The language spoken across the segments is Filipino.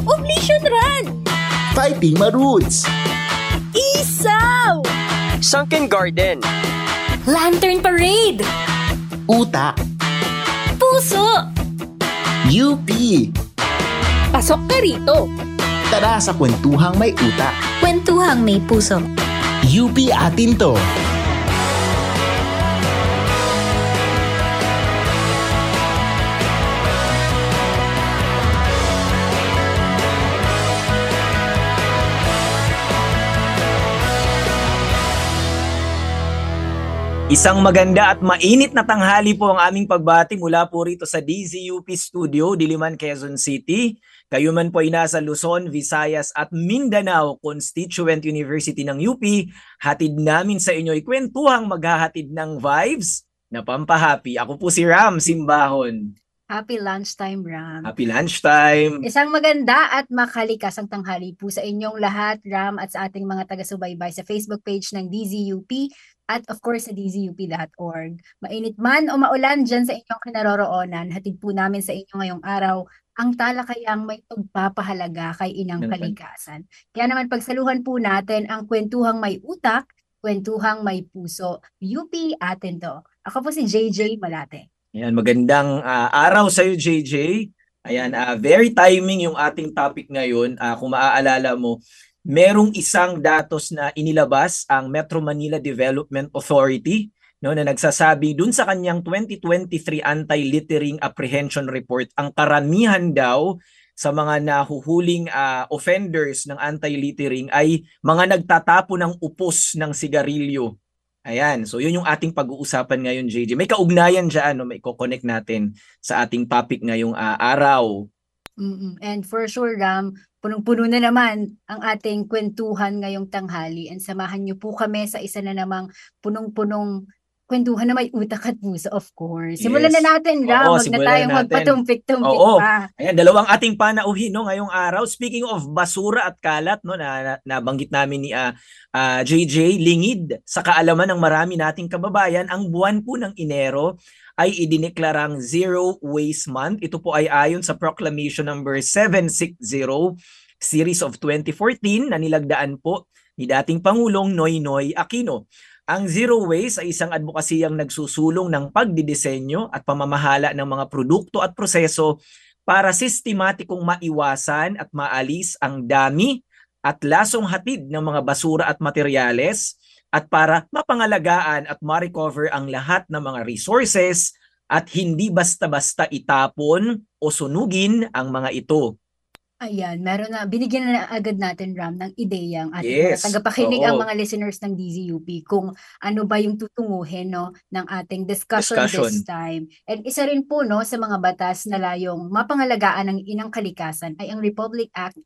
Oblation Run! Fighting Maroots! Isaw! Sunken Garden! Lantern Parade! Uta! Puso! UP! Pasok ka rito! Tara sa kwentuhang may uta. Kwentuhang may puso. UP atin to! Isang maganda at mainit na tanghali po ang aming pagbati mula po rito sa DZUP Studio, Diliman, Quezon City. Kayo man po ay nasa Luzon, Visayas at Mindanao Constituent University ng UP, hatid namin sa inyo ay kwentuhang maghahatid ng vibes na pampahappy. Ako po si Ram Simbahon. Happy lunchtime, Ram. Happy lunchtime! Isang maganda at makalikasang tanghali po sa inyong lahat, Ram, at sa ating mga taga-subaybay sa Facebook page ng DZUP at of course sa dzup.org. Mainit man o maulan dyan sa inyong kinaroroonan, hatid po namin sa inyo ngayong araw ang talakayang may pagpapahalaga kay inang kalikasan. Kaya naman pagsaluhan po natin ang kwentuhang may utak, kwentuhang may puso. UP atin to. Ako po si JJ Malate. Ayan, magandang araw sa iyo, JJ. Ayan, very timing yung ating topic ngayon. Kung maaalala mo, merong isang datos na inilabas ang Metro Manila Development Authority, no, na nagsasabi dun sa kanyang 2023 Anti-Littering Apprehension Report, ang karamihan daw sa mga nahuhuling offenders ng anti-littering ay mga nagtatapo ng upos ng sigarilyo. Ayan, so yun yung ating pag-uusapan ngayon, JJ. May kaugnayan dyan, no? May i-connect natin sa ating topic ngayong araw. And for sure, Ram, punong-puno na naman ang ating kwentuhan ngayong tanghali. And samahan niyo po kami sa isa na namang punong-punong kwentuhan na may utak at puso, of course. Simulan na natin, Ram. Wag na tayong magpatumpik-tumpik pa. Ayan, dalawang ating panauhin, no, ngayong araw. Speaking of basura at kalat, no, na nabanggit namin ni JJ, lingid sa kaalaman ng marami nating kababayan, ang buwan po ng Enero ay idineklarang Zero Waste Month. Ito po ay ayon sa Proclamation number 760 Series of 2014 na nilagdaan po ni dating Pangulong Noynoy Aquino. Ang Zero Waste ay isang advokasiyang nagsusulong ng pagdidisenyo at pamamahala ng mga produkto at proseso para sistematikong maiwasan at maalis ang dami at lasong hatid ng mga basura at materyales at para mapangalagaan at ma-recover ang lahat ng mga resources at hindi basta-basta itapon o sunugin ang mga ito. Ayan, meron na, binigyan na agad natin, Ram, ng ideya ang ating mga tagapakinig, ang mga listeners ng DZUP, kung ano ba yung tutunguhin, no, ng ating discussion this time. And isa rin po, no, sa mga batas na layong mapangalagaan ng inang kalikasan ay ang Republic Act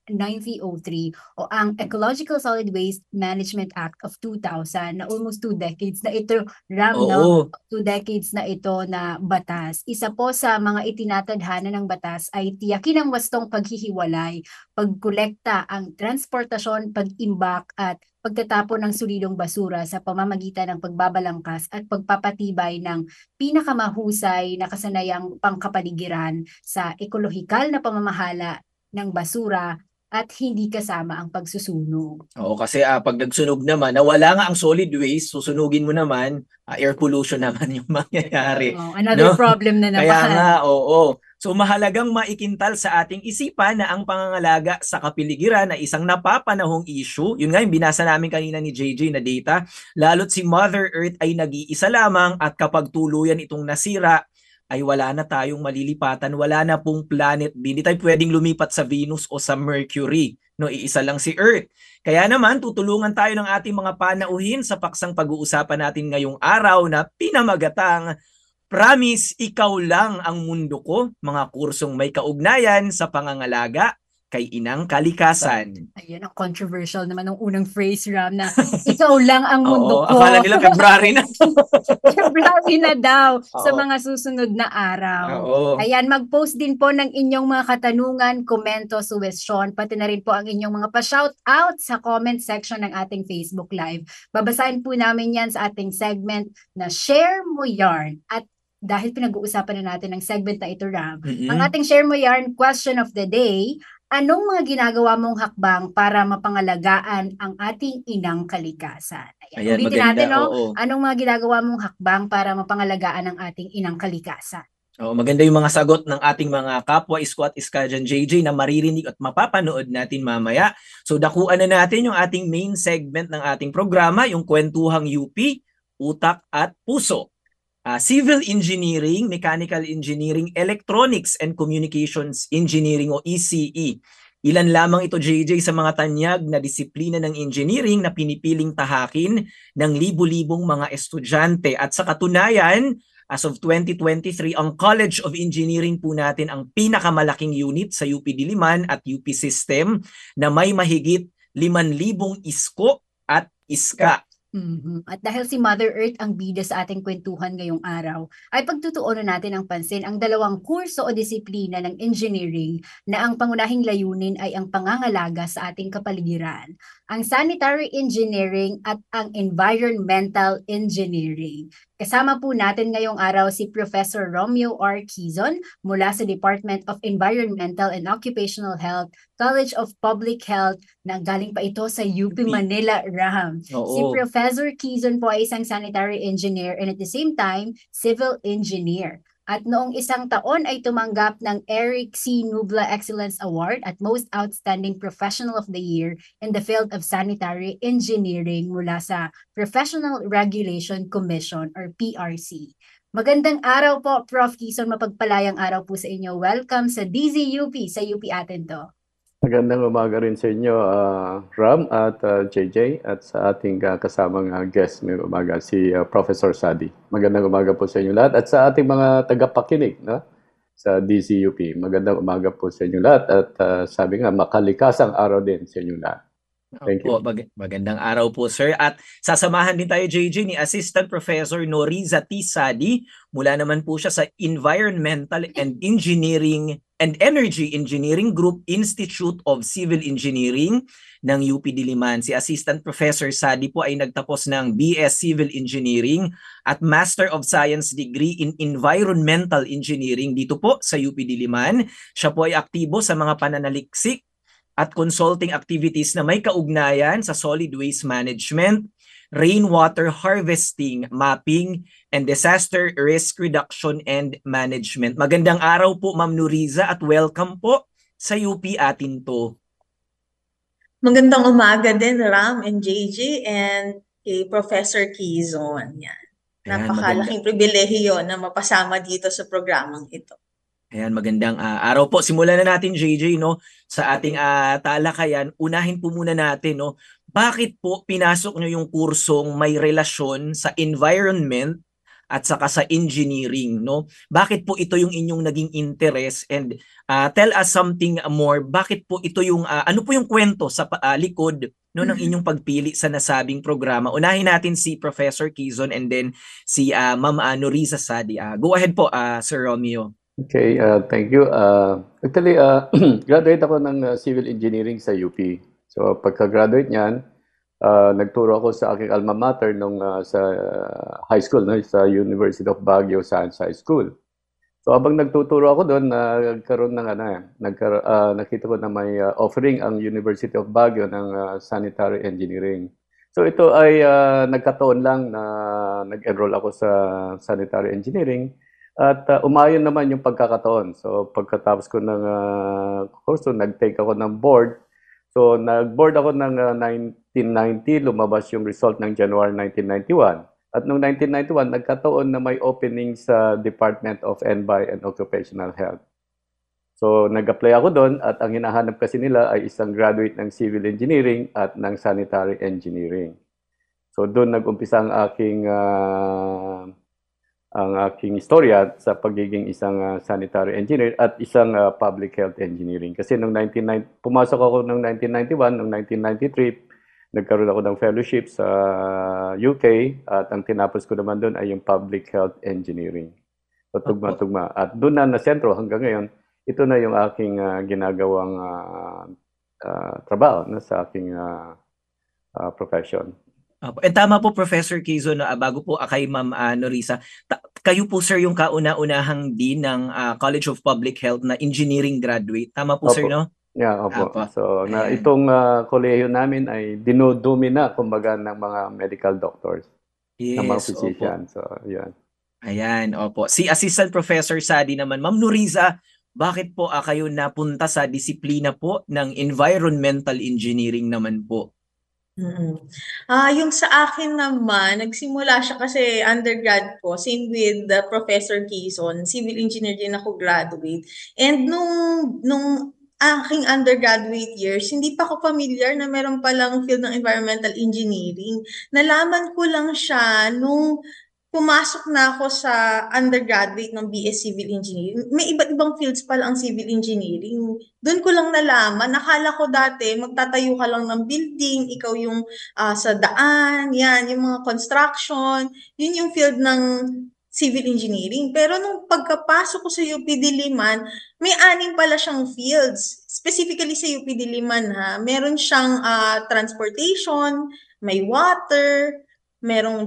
9003 o ang Ecological Solid Waste Management Act of 2000 na almost 2 decades na ito, Ram, no? 2 decades na ito na batas. Isa po sa mga itinatadhana ng batas ay tiyakin ang wastong paghihiwalay, pagkolekta, ang transportasyon, pag-imbak at pagtatapon ng solidong basura sa pamamagitan ng pagbabalangkas at pagpapatibay ng pinakamahusay na kasanayang pangkapaligiran sa ekolohikal na pamamahala ng basura at hindi kasama ang pagsusunog. Oo, kasi pag nagsunog naman, nawala nga ang solid waste, susunugin mo naman, air pollution naman yung mangyayari. Another problem na naman. Kaya nga, oo. So mahalagang maikintal sa ating isipan na ang pangangalaga sa kapiligiran ay isang napapanahong issue. Yun nga yung binasa namin kanina ni JJ na data. Lalo't si Mother Earth ay nag-iisa lamang at kapag tuluyan itong nasira, ay wala na tayong malilipatan, wala na pong planet B. Hindi tayo pwedeng lumipat sa Venus o sa Mercury. No, iisa lang si Earth. Kaya naman, tutulungan tayo ng ating mga panauhin sa paksang pag-uusapan natin ngayong araw na pinamagatang Promise, ikaw lang ang mundo ko, mga kursong may kaugnayan sa pangangalaga kay inang kalikasan. Ayan, ang controversial naman ng unang phrase, Ram, na ikaw lang ang mundo ko. Akala nila February na. February na daw sa mga susunod na araw. Ayan, mag-post din po ng inyong mga katanungan, komento, suggestion, pati na rin po ang inyong mga pa-shoutout sa comment section ng ating Facebook Live. Babasahin po namin yan sa ating segment na Share Mo Yarn. At dahil pinag-uusapan na natin ang segment na ito, Ram, ang ating Share Mo Yarn question of the day Anong mga ginagawa mong hakbang para mapangalagaan ang ating inang kalikasan? Ayan, Ulitin maganda, natin, no? oo. Anong mga ginagawa mong hakbang para mapangalagaan ang ating inang kalikasan? Maganda yung mga sagot ng ating mga kapwa isko at iska dyan, JJ, na maririnig at mapapanood natin mamaya. So dakuan na natin yung ating main segment ng ating programa, yung kwentuhang UP, utak at puso. Civil Engineering, Mechanical Engineering, Electronics and Communications Engineering o ECE. Ilan lamang ito, JJ, sa mga tanyag na disiplina ng engineering na pinipiling tahakin ng libu-libong mga estudyante. At sa katunayan, as of 2023, ang College of Engineering po natin ang pinakamalaking unit sa UP Diliman at UP System na may mahigit 5,000 isko at iska. At dahil si Mother Earth ang bida sa ating kwentuhan ngayong araw, ay pagtutuunan natin ang pansin ang dalawang kurso o disiplina ng engineering na ang pangunahing layunin ay ang pangangalaga sa ating kapaligiran, ang sanitary engineering at ang environmental engineering. Kasama po natin ngayong araw si Professor Romeo R. Quizon mula sa Department of Environmental and Occupational Health, College of Public Health, na galing pa ito sa UP Manila, RAM. Oo. Si Professor Quizon po ay isang sanitary engineer and at the same time, civil engineer. At noong isang taon ay tumanggap ng Eric C. Nubla Excellence Award at Most Outstanding Professional of the Year in the field of sanitary engineering mula sa Professional Regulation Commission or PRC. Magandang araw po, Prof. Quizon. Mapagpalayang araw po sa inyo. Welcome sa DZUP, sa UP atin to. Magandang umaga rin sa inyo, Ram at JJ, at sa ating kasamang guest ngayong umaga, si Professor Sadi. Magandang umaga po sa inyo lahat at sa ating mga tagapakinig, no? Sa DZUP. Magandang umaga po sa inyo lahat at sabi nga, makalikasang araw din sa inyo lahat. Thank you. Magandang araw po, sir. At sasamahan din tayo, JJ, ni Assistant Professor Noriza T. Sadi. Mula naman po siya sa Environmental and Engineering and Energy Engineering Group Institute of Civil Engineering ng UP Diliman. Si Assistant Professor Sadi po ay nagtapos ng BS Civil Engineering at Master of Science degree in Environmental Engineering dito po sa UP Diliman. Siya po ay aktibo sa mga pananaliksik at consulting activities na may kaugnayan sa solid waste management, rainwater harvesting, mapping, and disaster risk reduction and management. Magandang araw po, Ma'am Noriza, at welcome po sa UP atin to. Magandang umaga din, Ram and JJ and kay Professor Quizon. Yan. Napakalaking pribilehiyo na mapasama dito sa programang ito. Ayan, magandang araw po. Simulan na natin, JJ, no, sa ating talakayan. Unahin po muna natin, no, bakit po pinasok nyo yung kursong may relasyon sa environment at saka sa engineering, no? Bakit po ito yung inyong naging interest? And tell us something more. Bakit po ito yung ano po yung kwento sa likod, no, ng inyong pagpili sa nasabing programa? Unahin natin si Professor Quizon and then si Ma'am Noriza Sadi. Go ahead po, Sir Romeo. Okay, thank you. Actually, graduate ako ng Civil Engineering sa UP. So pagka-graduate niyan, nagturo ako sa aking alma mater nung sa high school, no, sa University of Baguio Science High School. So habang nagtuturo ako doon, nagkaroon ng nakita ko na may offering ang University of Baguio ng sanitary engineering. So ito ay nagkataon lang na nag-enroll ako sa sanitary engineering. At umayon naman yung pagkakataon. So pagkatapos ko ng course, nag-take ako ng board. So nag-board ako ng 1990, lumabas yung result ng January 1991. At noong 1991, nagkataon na may opening sa Department of Envi and Occupational Health. So nag-apply ako doon at ang hinahanap kasi nila ay isang graduate ng Civil Engineering at ng Sanitary Engineering. So doon nag-umpisa ang aking istorya sa pagiging isang sanitary engineer at isang public health engineering. Kasi pumasok ako noong 1991, noong 1993, nagkaroon ako ng fellowship sa UK at ang tinapos ko naman doon ay yung public health engineering. So tugma-tugma. At doon na nasentro hanggang ngayon, ito na yung aking ginagawang trabaho sa aking profession. Tama po, Professor Quizon, bago po kay Ma'am Noriza. Kayo po, sir, yung kauna-unahang dean ng College of Public Health na engineering graduate. Tama po, Opo. Sir, no? Yeah, opo. Apo. So, Ayan. itong kolehiyo namin ay dinudumi na, kumbaga, ng mga medical doctors, ng mga Yes, opo. physician. So, yun. Ayan, opo. Si Assistant Professor Sadi naman, Ma'am Nuriza, bakit po kayo napunta sa disiplina po ng environmental engineering naman po? Yung sa akin naman, nagsimula siya kasi undergrad ko, same with Professor Quezon, civil engineer din ako graduate. And nung aking undergraduate years, hindi pa ako familiar na meron palang field ng environmental engineering. Nalaman ko lang siya nung pumasok na ako sa undergraduate ng BS Civil Engineering. May iba't ibang fields pala ang civil engineering. Doon ko lang nalaman, nakala ko dati magtatayo ka lang ng building, ikaw yung sa daan, yan, yung mga construction, yun yung field ng civil engineering. Pero nung pagkapasok ko sa UP Diliman, may 6 pala siyang fields. Specifically sa UP Diliman ha, meron siyang transportation, may water, merong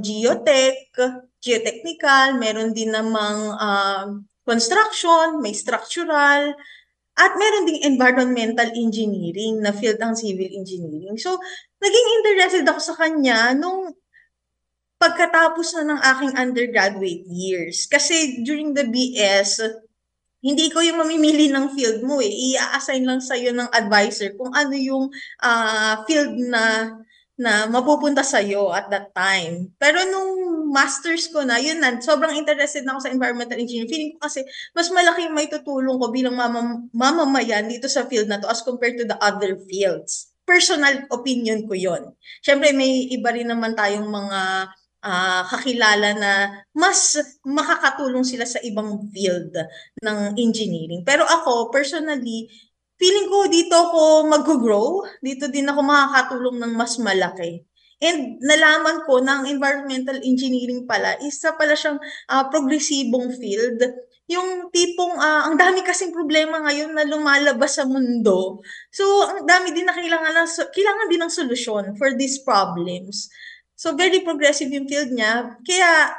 geotechnical, meron din namang construction, may structural, at meron ding environmental engineering na field ng civil engineering. So, naging interested ako sa kanya nung pagkatapos na ng aking undergraduate years. Kasi during the BS, hindi ko yung mamimili ng field mo eh. I-assign lang sa'yo ng advisor kung ano yung field na mapupunta sa'yo at that time. Pero nung masters ko na, yun na, sobrang interested na ako sa environmental engineering. Feeling ko kasi mas malaki yung may tutulong ko bilang mamamayan dito sa field na to as compared to the other fields. Personal opinion ko yon. Siyempre, may iba rin naman tayong mga kakilala na mas makakatulong sila sa ibang field ng engineering. Pero ako, personally, feeling ko dito ako mag-grow, dito din ako makakatulong ng mas malaki. And nalaman ko na ang environmental engineering pala, isa pala siyang progresibong field. Yung tipong, ang dami kasing problema ngayon na lumalabas sa mundo. So, ang dami din na kailangan din ng solusyon for these problems. So, very progressive yung field niya. Kaya,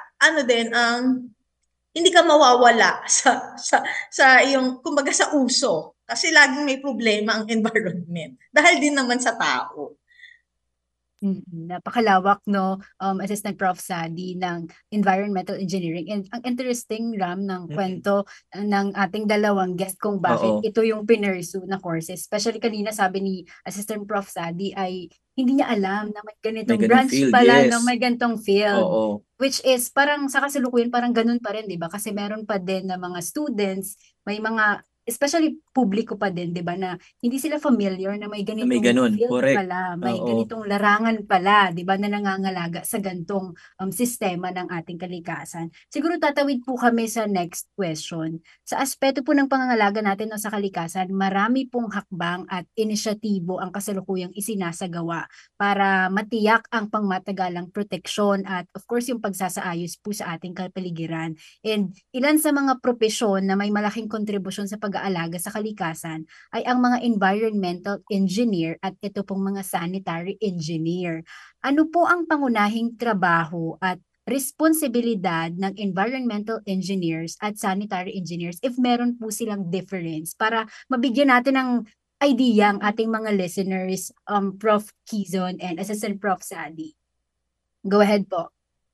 hindi ka mawawala sa iyong, kumbaga sa uso. Kasi laging may problema ang environment. Dahil din naman sa tao. Napakalawak, no, Assistant Prof. Sadi, ng environmental engineering. And ang interesting, Ram, ng kwento ng ating dalawang guest kung bakit ito yung pinursu na courses. Especially kanina sabi ni Assistant Prof. Sadi ay hindi niya alam na may ganitong branch field, pala, yes. no, may ganitong field. Oo. Which is parang sa kasalukuyan parang ganun pa rin, di ba? Kasi meron pa din na mga students, may mga especially publiko pa din, 'di ba, na hindi sila familiar na may ganitong field correct. pala, may ganitong larangan pala, 'di ba, na nangangalaga sa gantong sistema ng ating kalikasan. Siguro tatawid po kami sa next question. Sa aspeto po ng pangangalaga natin sa kalikasan, marami pong hakbang at inisyatibo ang kasalukuyang isinasagawa para matiyak ang pangmatagalang proteksyon at of course yung pagsasaayos po sa ating kapaligiran. And ilan sa mga propesyon na may malaking kontribusyon sa pag-aalaga sa kalikasan ay ang mga environmental engineer at ito pong mga sanitary engineer. Ano po ang pangunahing trabaho at responsibilidad ng environmental engineers at sanitary engineers if meron po silang difference para mabigyan natin ng idea ang ating mga listeners, Prof. Quezon and Assistant Prof. Sadi. Go ahead po.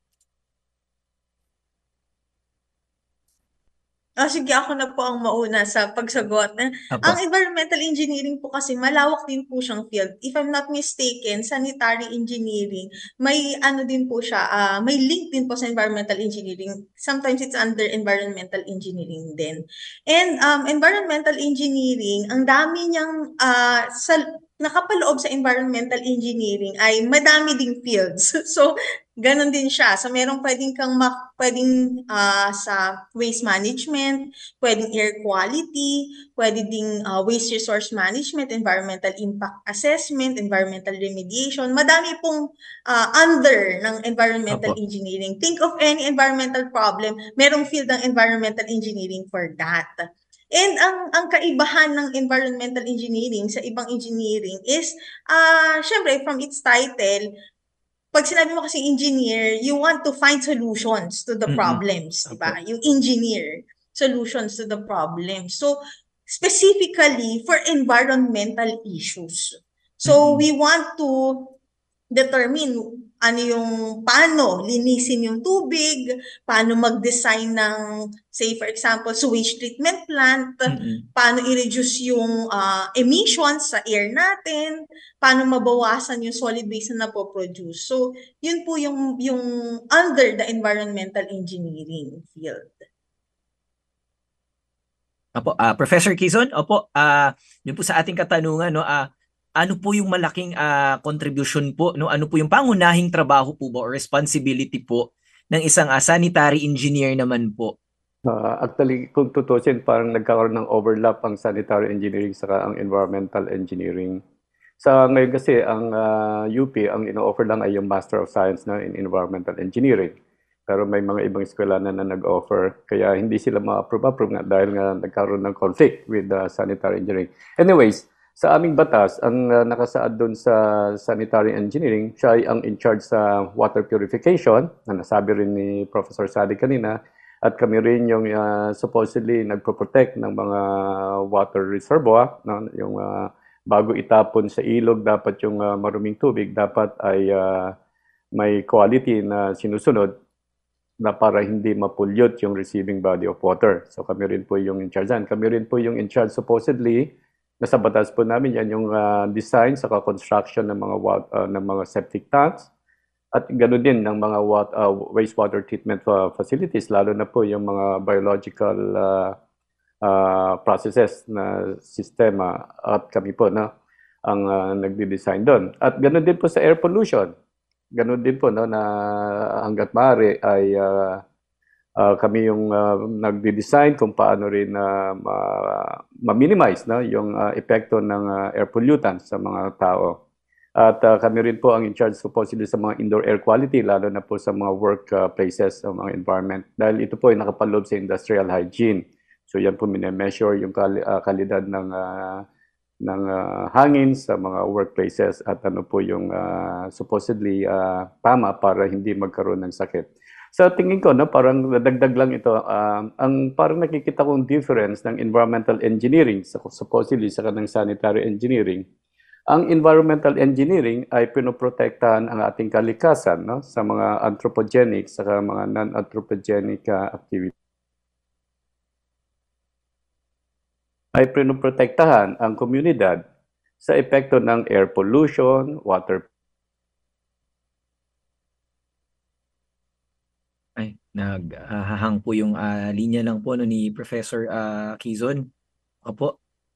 Sige, ako na po ang mauna sa pagsagot. Ang environmental engineering po kasi malawak din po siyang field. If I'm not mistaken, sanitary engineering, may din po siya, may link din po sa environmental engineering. Sometimes it's under environmental engineering din. And environmental engineering, ang dami niyang nakapaloob sa environmental engineering ay madami ding fields. So, ganon din siya. So, merong pwedeng sa waste management, pwedeng air quality, pwede ding waste resource management, environmental impact assessment, environmental remediation. Madami pong under ng environmental engineering. Think of any environmental problem, merong field ng environmental engineering for that. And ang kaibahan ng environmental engineering sa ibang engineering is, syempre, from its title, pag sinabi mo kasi engineer, you want to find solutions to the problems, diba? You engineer solutions to the problems. So, specifically for environmental issues. So we want to determine paano linisin yung tubig, paano mag-design ng, say for example, sewage treatment plant, paano i-reduce yung emissions sa air natin, paano mabawasan yung solid waste na napoproduce. So, yun po yung under the environmental engineering field. Opo, Professor Quezon, opo, yun po sa ating katanungan, no, ano po yung malaking contribution po, no? Ano po yung pangunahing trabaho po ba or responsibility po ng isang sanitary engineer naman po? Actually, kung tutusin, parang nagkakaroon ng overlap ang sanitary engineering saka ang environmental engineering. Sa ngayon kasi, ang UP, ang ino-offer lang ay yung Master of Science na in Environmental Engineering. Pero may mga ibang eskwelanan na nag-offer, kaya hindi sila ma-approve nga dahil nga nagkaroon ng conflict with sanitary engineering. Anyways, sa aming batas, ang nakasaad doon sa sanitary engineering, siya ay ang in charge sa water purification, na nasabi rin ni Professor Sadi kanina, at kami rin yung supposedly nagpo-protect ng mga water reservoir, no? Yung bago itapon sa ilog, dapat yung maruming tubig, dapat ay may quality na sinusunod na para hindi ma-pollute yung receiving body of water. So kami rin po yung in charge yan. Kami rin po yung in charge supposedly, nasa batas po namin yan, yung design sa construction ng mga septic tanks at ganoon din ng mga wastewater treatment facilities, lalo na po yung mga biological processes na sistema at kami po na ang nagde-design doon. At ganoon din po sa air pollution. Ganoon din po no, na hanggat maaari ay kami yung nagde-design kung paano rin ma-minimize no, yung epekto ng air pollutants sa mga tao. At kami rin po ang in charge supposedly sa mga indoor air quality, lalo na po sa mga workplaces o mga environment. Dahil ito po ay nakapaloob sa industrial hygiene. So yan po mine-measure yung kalidad ng hangin sa mga workplaces at ano po yung supposedly tama para hindi magkaroon ng sakit. Sa tingin ko, no, parang nadagdag lang ito, ang parang nakikita kong difference ng environmental engineering, supposedly sa kanang sanitary engineering. Ang environmental engineering ay pinoprotektahan ang ating kalikasan, no, sa mga anthropogenic sa mga non-anthropogenic activities. Ay pinoprotektahan ang komunidad sa epekto ng air pollution, water naghahang po yung linya lang po no, ni Professor Quezon. Opo.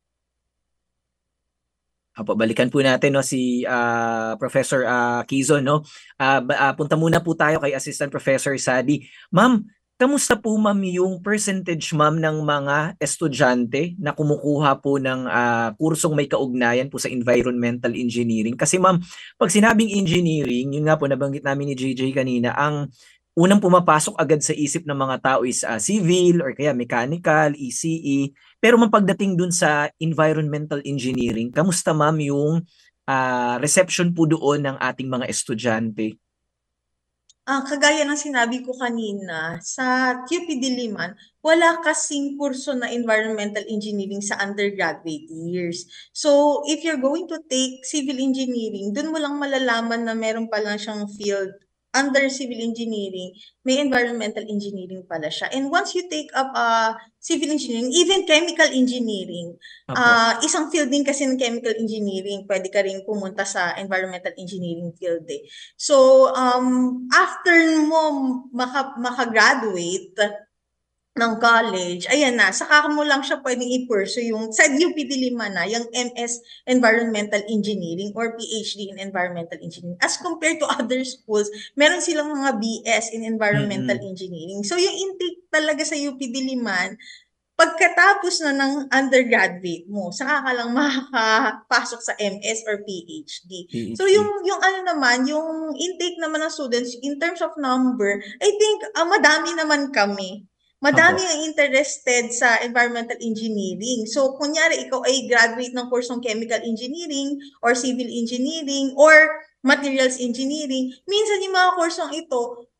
Balikan po natin no, si Professor Quezon. No? Punta muna po tayo kay Assistant Professor Sadi. Ma'am, kamusta po ma'am yung percentage ma'am ng mga estudyante na kumukuha po ng kursong may kaugnayan po sa environmental engineering? Kasi ma'am, pag sinabing engineering, yun nga po nabanggit namin ni JJ kanina, ang unang pumapasok agad sa isip ng mga tao is civil or kaya mechanical, ECE. Pero pagdating dun sa environmental engineering, kamusta ma'am yung reception po doon ng ating mga estudyante? Kagaya ng sinabi ko kanina, sa UP Diliman, wala kasing kurso na environmental engineering sa undergraduate years. So, if you're going to take civil engineering, dun mo lang malalaman na meron pa lang siyang field under civil engineering, may environmental engineering pala siya. And once you take up civil engineering, even chemical engineering, isang field din kasi ng chemical engineering, pwede ka rin pumunta sa environmental engineering field eh. So, after mo makagraduate ng college, ayan na, saka mo lang siya pwedeng i-pursue yung sa UP Diliman na, yung MS Environmental Engineering or PhD in Environmental Engineering. As compared to other schools, meron silang mga BS in Environmental Engineering. So yung intake talaga sa UP Diliman, pagkatapos na ng undergraduate mo, saka ka lang makakapasok sa MS or PhD. So yung ano naman, yung intake naman ng students in terms of number, I think madami naman kami. Madami ang interested sa environmental engineering. So, kunyari, ikaw ay graduate ng kursong chemical engineering or civil engineering or materials engineering, minsan yung mga kursong ito,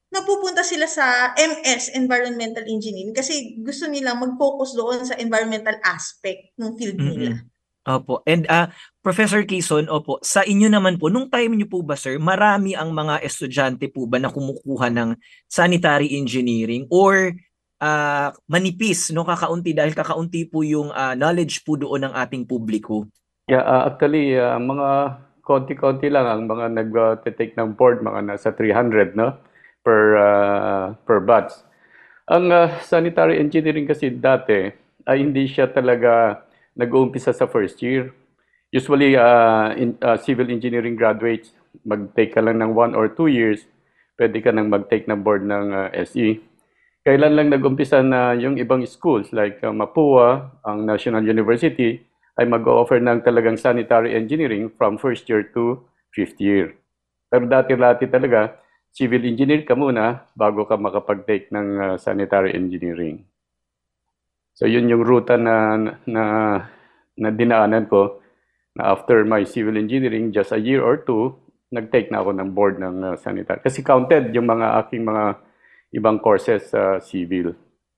napupunta sila sa MS, Environmental Engineering, kasi gusto nilang mag-focus doon sa environmental aspect ng field nila. Opo. And Professor Quezon, opo, sa inyo naman po, nung time niyo po ba sir, marami ang mga estudyante po ba na kumukuha ng sanitary engineering or manipis, no, kakaunti dahil kakaunti po yung knowledge po doon ng ating publiko? Yeah, actually, mga konti-konti lang ang mga nag-take ng board, mga nasa 300, no, per batch. Ang sanitary engineering kasi dati ay hindi siya talaga nag-uumpisa sa first year. Usually, civil engineering graduates, mag-take ka lang ng 1 or 2 years, pwede ka nang mag-take ng board ng SE. Kailan lang nag-umpisa na yung ibang schools like Mapua, ang National University, ay mag-offer ng talagang sanitary engineering from first year to 5th year. Pero dati-dati talaga, civil engineer ka muna bago ka makapag-take ng sanitary engineering. So yun yung ruta na dinaanan ko, na after my civil engineering, just a year or 2, nag-take na ako ng board ng sanitary. Kasi counted yung mga aking mga ibang courses sa civil.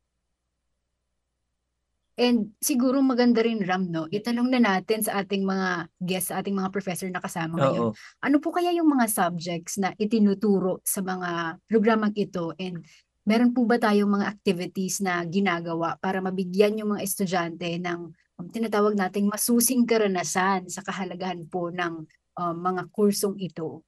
And siguro maganda rin, Ram, no? Itanong na natin sa ating mga guests, sa ating mga professor na kasama ngayon. Oo. Ano po kaya yung mga subjects na itinuturo sa mga programang ito? And meron po ba tayong mga activities na ginagawa para mabigyan yung mga estudyante ng tinatawag nating masusing karanasan sa kahalagahan po ng mga kursong ito?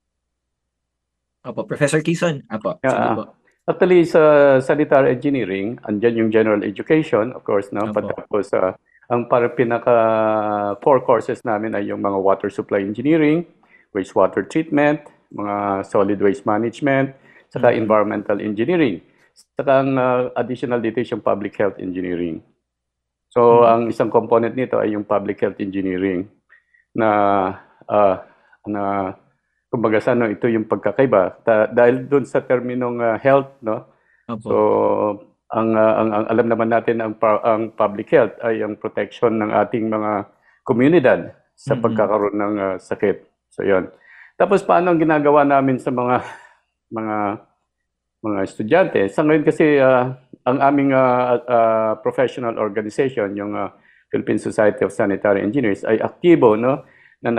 Opo, Professor Quezon. Opo, sige po. Actually, sa sanitary engineering, andyan yung general education, of course, no? Opo. Patapos, ang parang pinaka-core courses namin ay yung mga water supply engineering, wastewater treatment, mga solid waste management, saka environmental engineering, saka ang additional dito yung public health engineering. So, ang isang component nito ay yung public health engineering na kumbaga sa ito yung pagkakaiba dahil doon sa terminong health, no. Opo. So ang alam naman natin ang public health ay ang protection ng ating mga komunidad sa pagkakaroon ng sakit. So yon. Tapos paano ang ginagawa namin sa mga estudyante? Sa ngayon kasi ang aming professional organization, yung Philippine Society of Sanitary Engineers, ay aktibo, no, na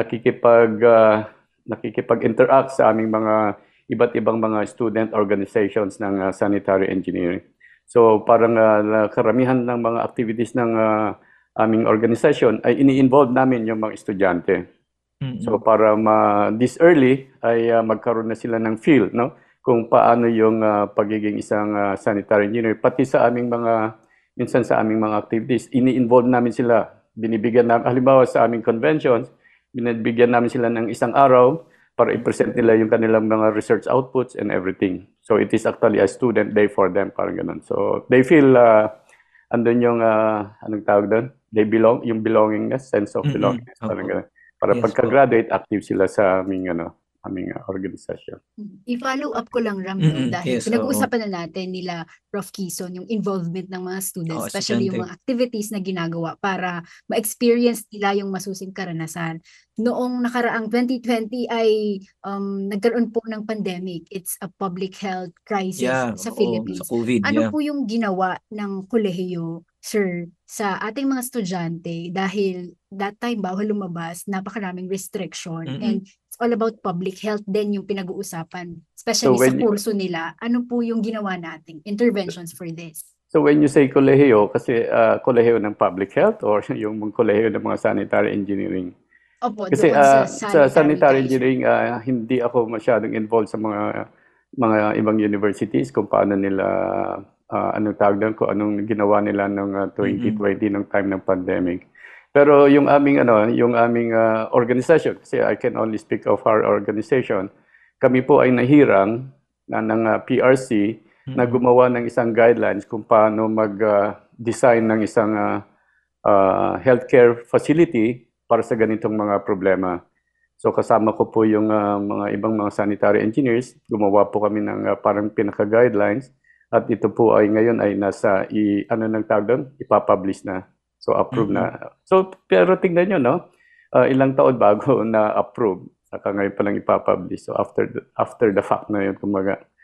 nakikipag-interact sa aming mga iba't ibang mga student organizations ng sanitary engineering. So parang karamihan ng mga activities ng aming organization ay ini-involve namin yung mga estudyante. So para this early ay magkaroon na sila ng feel, no, kung paano yung pagiging isang sanitary engineer. Pati sa aming minsan sa aming mga activities, ini-involve namin sila. Binibigyan namin, halimbawa sa aming conventions, binibigyan namin sila ng isang araw para i-present nila yung kanilang mga research outputs and everything. So it is actually a student day for them, parang ganun. So they feel, andun yung, anong tawag doon? They belong, yung belongingness, sense of belongingness, parang ganun. Para pagka-graduate, active sila sa aming organisasyon. I-follow up ko lang, Ram, dahil pinag-uusapan na natin nila Prof. Quezon yung involvement ng mga students, especially yung mga activities na ginagawa para ma-experience nila yung masusing karanasan. Noong nakaraang 2020 ay nagkaroon po ng pandemic. It's a public health crisis sa Philippines. Sa COVID, ano po yung ginawa ng kolehiyo, sir, sa ating mga estudyante dahil that time bawal lumabas, napakaraming restriction, and it's all about public health din yung pinag-uusapan, especially sa kurso nila. Ano po yung ginawa nating interventions for this? So when you say kolehiyo, kasi kolehiyo ng public health or yung kolehiyo ng mga sanitary engineering? Opo, kasi sa sanitary engineering, hindi ako masyadong involved sa mga ibang universities kung paano nila anong tawag doon, kung anong ginawa nila ng 2020 ng time ng pandemic. Pero yung aming organization, kasi I can only speak of our organization, kami po ay nahirang ng PRC na gumawa ng isang guidelines kung paano mag-design ng isang healthcare facility para sa ganitong mga problema. So kasama ko po yung mga ibang mga sanitary engineers, gumawa po kami ng parang pinaka-guidelines. At ito po ay ngayon ay nasa ipapublish na. So approve na. So pero tingnan nyo, no? Ilang taon bago na approve. Saka ngayon pa lang ipapublish. So after the fact na yun, kumaga.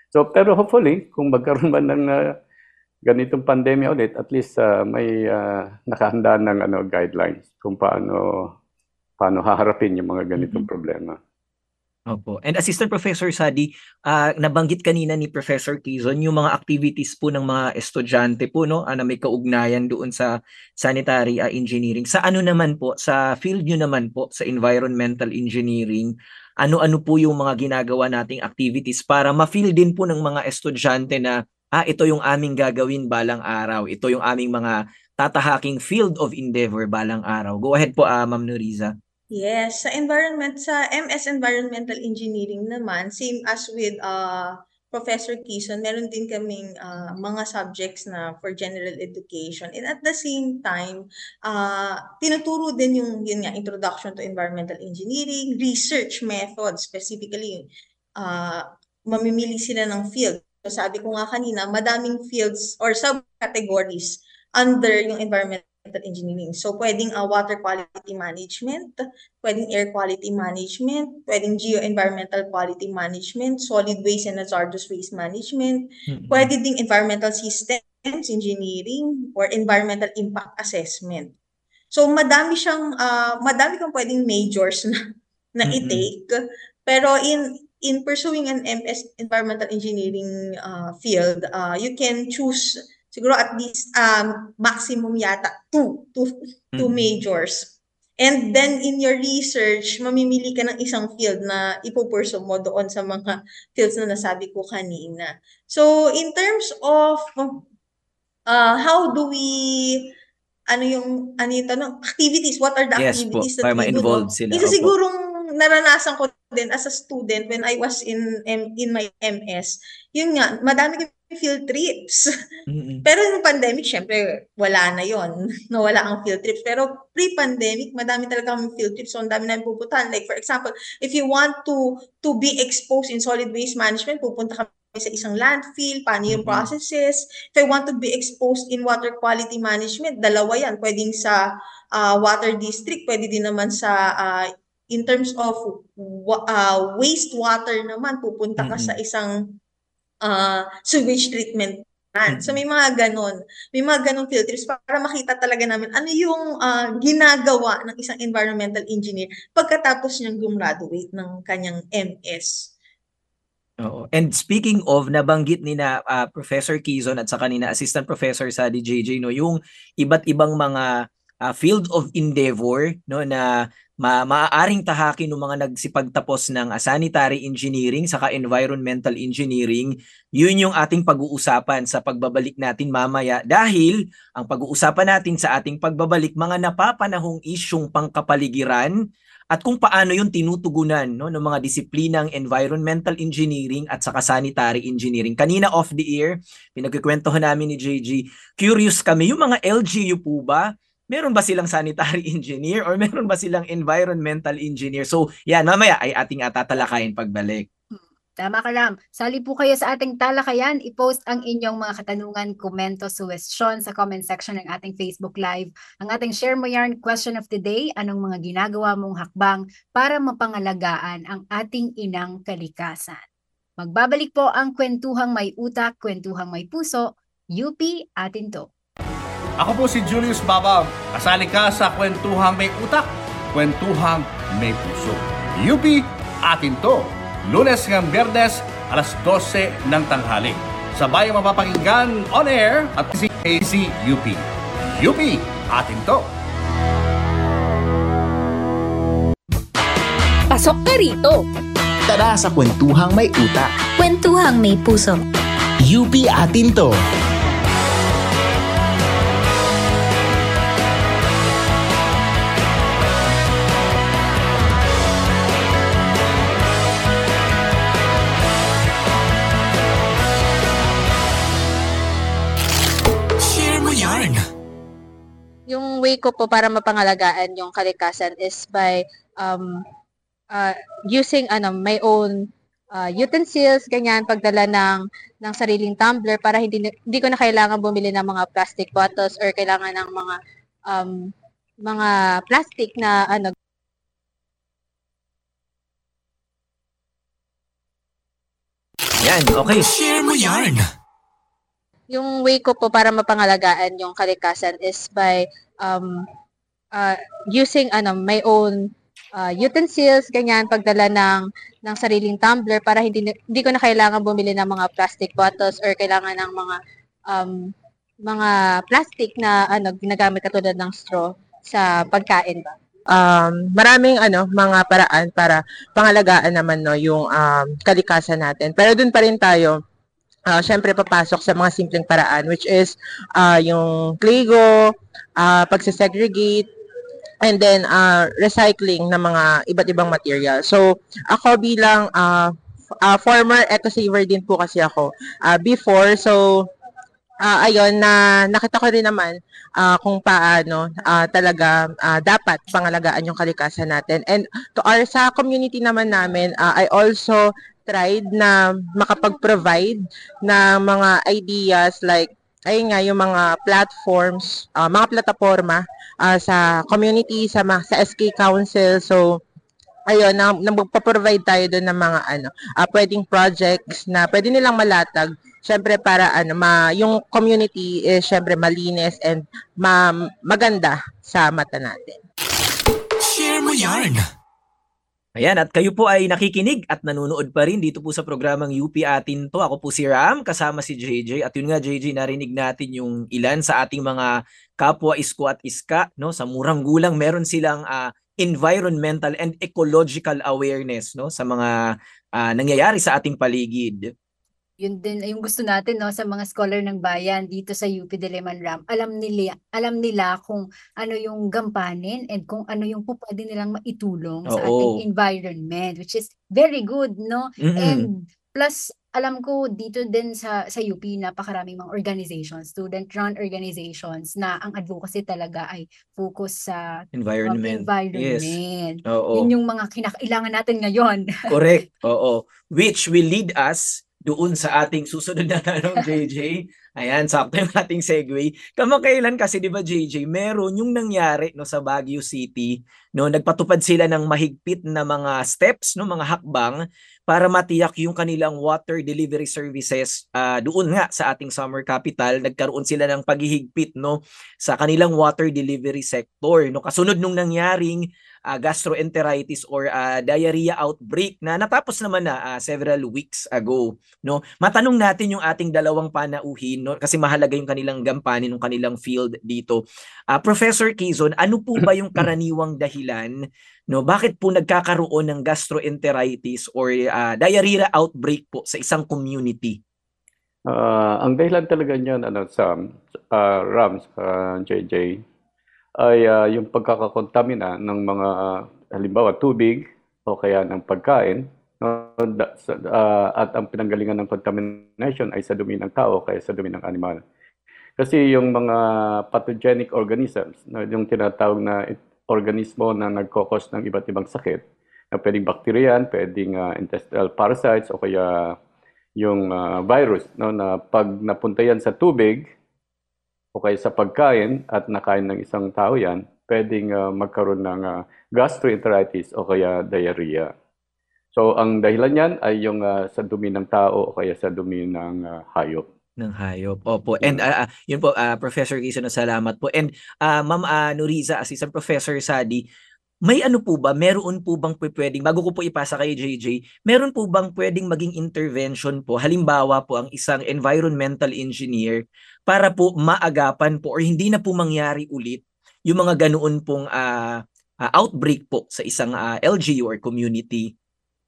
So, pero hopefully, kung magkaroon man ng ganitong pandemya ulit, at least may nakahanda ng guidelines kung paano haharapin yung mga ganitong problema. Opo. And Assistant Professor Sadi, nabanggit kanina ni Professor Quezon yung mga activities po ng mga estudyante po, no, na may kaugnayan doon sa sanitary engineering. Sa ano naman po, sa field nyo naman po, sa environmental engineering, ano-ano po yung mga ginagawa nating activities para ma-feel din po ng mga estudyante na ito yung aming gagawin balang araw. Ito yung aming mga tatahaking field of endeavor balang araw. Go ahead po, Ma'am Noriza. Yes, sa MS Environmental Engineering naman, same as with Professor Quezon, meron din kaming mga subjects na for general education. And at the same time, tinuturo din yun nga, introduction to environmental engineering, research methods, specifically, mamimili sila ng field. So sabi ko nga kanina, madaming fields or subcategories under yung environmental engineering. So, pwedeng water quality management, pwedeng air quality management, pwedeng geo-environmental quality management, solid waste and hazardous waste management, pwede ding environmental systems engineering or environmental impact assessment. So, madami kang pwedeng majors na i-take. Pero in pursuing an MS environmental engineering field, you can choose siguro at least maximum yata two majors. And then in your research, mamimili ka ng isang field na ipupurso mo doon sa mga fields na nasabi ko kanina. So in terms of how do we activities, what are the activities that we do? Isa sigurong naranasan ko din as a student when I was in my MS. Yun nga, madami kami field trips. Pero yung pandemic, syempre, wala na yon. Nawala ang field trips. Pero pre-pandemic, madami talaga kami field trips. So, ang dami namin pupuntahan. Like, for example, if you want to be exposed in solid waste management, pupunta kami sa isang landfill, paano yung processes. If I want to be exposed in water quality management, dalawa yan. Pwedeng sa water district, pwede din naman sa in terms of wastewater naman, pupunta ka sa isang sewage treatment plant. So may mga ganun field trips para makita talaga namin ano yung ginagawa ng isang environmental engineer pagkatapos niyang gumraduate ng kanyang MS. Oo. And speaking of, nabanggit ni na Professor Quezon at sa kanina Assistant Professor Sadi JJ, no, yung iba't ibang mga field of endeavor, no, na maaaring tahakin ng mga nagsipagtapos ng sanitary engineering saka environmental engineering. Yun yung ating pag-uusapan sa pagbabalik natin mamaya, dahil ang pag-uusapan natin sa ating pagbabalik mga napapanahong isyung pangkapaligiran at kung paano yung tinutugunan, no, ng mga disiplinang environmental engineering at saka sanitary engineering. Kanina off the air, pinagkikwentuhan namin ni JG, curious kami, yung mga LGU po ba, meron ba silang sanitary engineer or meron ba silang environmental engineer? So yan, mamaya ay ating tatalakayin pagbalik. Tama ka, Ram. Sali po kayo sa ating talakayan. I-post ang inyong mga katanungan, komento, suwestyon sa comment section ng ating Facebook Live. Ang ating Share Mo Yarn question of the day, anong mga ginagawa mong hakbang para mapangalagaan ang ating inang kalikasan? Magbabalik po ang Kwentuhang May Utak, Kwentuhang May Puso, UP atin to. Ako po si Julius Babab. Kasali ka sa Kwentuhang May Utak, Kwentuhang May Puso. UP atin to. Lunes hanggang Biyernes, alas 12 ng tanghali. Sabay mapapakinggan on air at si UP. UP atin to. Pasok ka rito. Tara sa Kwentuhang May Utak. Kwentuhang May Puso. UP atin to. Yung way ko po para mapangalagaan yung kalikasan is by using my own utensils, ganyan, pagdala ng sariling tumbler para hindi ko na kailangan bumili ng mga plastic bottles or kailangan ng mga plastic na Yan, okay. Share mo yarn. Yung way ko po para mapangalagaan yung kalikasan is by using my own utensils, ganyan, pagdala ng sariling tumbler para hindi ko na kailangan bumili ng mga plastic bottles or kailangan ng mga plastic na ginagamit katulad ng straw sa pagkain ba. Maraming mga paraan para pangalagaan naman yung kalikasan natin. Pero dun pa rin tayo syempre papasok sa mga simpleng paraan, which is yung Clego, pagsisegregate, and then recycling ng mga iba't ibang material. So ako bilang former eco-saver din po kasi ako before. So ayun, nakita ko rin naman kung paano talaga dapat pangalagaan yung kalikasan natin. And sa community naman namin, I also tried na makapag-provide ng mga ideas like ayun nga yung mga platforms, mga plataforma sa community, sa SK Council. So ayun, nagpa-provide tayo doon ng mga pwedeng projects na pwede nilang malatag. Syempre para yung community is syempre malinis and maganda sa mata natin. Share mo yarn. Ayan, at kayo po ay nakikinig at nanonood pa rin dito po sa programang UP Atin To. Ako po si Ram, kasama si JJ. At yun nga, JJ, narinig natin yung ilan sa ating mga kapwa isko at iska. No? Sa murang gulang, meron silang environmental and ecological awareness, no, sa mga nangyayari sa ating paligid. Yun din yung gusto natin, no, sa mga scholar ng bayan dito sa UP Diliman, Ram. Alam nila kung ano yung gampanin and kung ano yung pwede nilang maitulong sa ating environment, which is very good, no? And plus alam ko dito din sa UP napakaraming mga organizations, student-run organizations na ang advocacy talaga ay focus sa environment. Yes. Yun yung mga kinakailangan natin ngayon. Correct. Oo. Which will lead us doon sa ating susunod na tanong, JJ. Ayan, sakto yung ating segue. Kamakailan kasi, di ba, JJ, meron yung nangyari, no, sa Baguio City, no, nagpatupad sila ng mahigpit na mga steps, no, mga hakbang para matiyak yung kanilang water delivery services doon nga sa ating summer capital. Nagkaroon sila ng paghihigpit, no, sa kanilang water delivery sector, no, kasunod nung nangyaring gastroenteritis or diarrhea outbreak na natapos naman na several weeks ago, no. Matanong natin yung ating dalawang panauhin, no, kasi mahalaga yung kanilang gampanin ng kanilang field dito. Professor Quezon, ano po ba yung karaniwang dahilan, no, bakit po nagkakaroon ng gastroenteritis or diarrhea outbreak po sa isang community? Ang dahilan talaga niyan sa Rams, JJ, ay yung pagkakakontamina ng mga halimbawa tubig o kaya ng pagkain, no, at ang pinanggalingan ng contamination ay sa dumi ng tao kaya sa dumi ng animal. Kasi yung mga pathogenic organisms, no, yung tinatawag na organismo na nagkokos ng iba't ibang sakit, na pwedeng bacteria, pwedeng intestinal parasites o kaya yung virus, no, na pag napunta yan sa tubig o kaya sa pagkain at nakain ng isang tao yan, pwedeng magkaroon ng gastroenteritis o kaya diarrhea. So ang dahilan yan ay yung sa dumi ng tao o kaya sa dumi ng hayop. Ng hayop. Opo. And yun po, Professor Quezon, salamat po. And Ma'am Noriza, Assistant Professor Sadi, may ano po ba, meron po bang pwedeng, bago ko po ipasa kay JJ, meron po bang pwedeng maging intervention po, halimbawa po ang isang environmental engineer para po maagapan po or hindi na po mangyari ulit yung mga ganoon pong outbreak po sa isang LGU or community?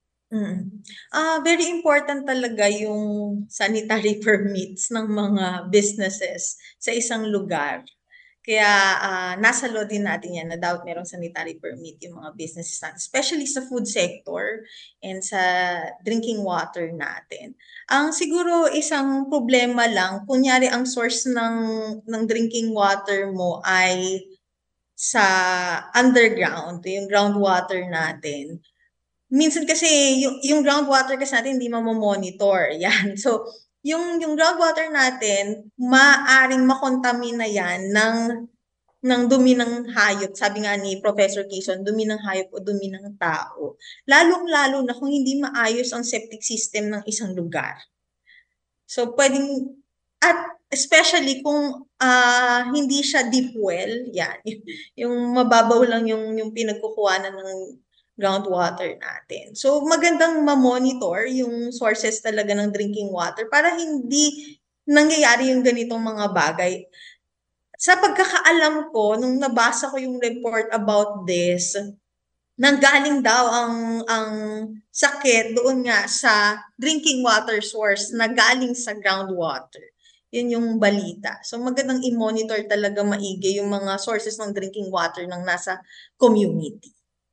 Very important talaga yung sanitary permits ng mga businesses sa isang lugar. Kaya nasa law din natin yan na dapat merong sanitary permit yung mga businesses natin, especially sa food sector and sa drinking water natin. Ang siguro isang problema lang, kunyari ang source ng drinking water mo ay sa underground, yung groundwater natin. Minsan kasi yung groundwater kasi natin hindi mamomonitor. Yan. So, yung groundwater natin, maaring makontamina yan ng ng dumi ng hayop, sabi nga ni Professor Quezon, dumi ng hayop o dumi ng tao. Lalong-lalo na kung hindi maayos ang septic system ng isang lugar. So pwedeng, at especially kung hindi siya deep well, yan, yung mababaw lang yung pinagkukuhanan ng groundwater natin. So magandang ma-monitor yung sources talaga ng drinking water para hindi nangyayari yung ganitong mga bagay. Sa pagkakaalam ko, nung nabasa ko yung report about this, nanggaling daw ang sakit doon nga sa drinking water source na galing sa groundwater. Yun yung balita. So magandang i-monitor talaga maigi yung mga sources ng drinking water ng nasa community.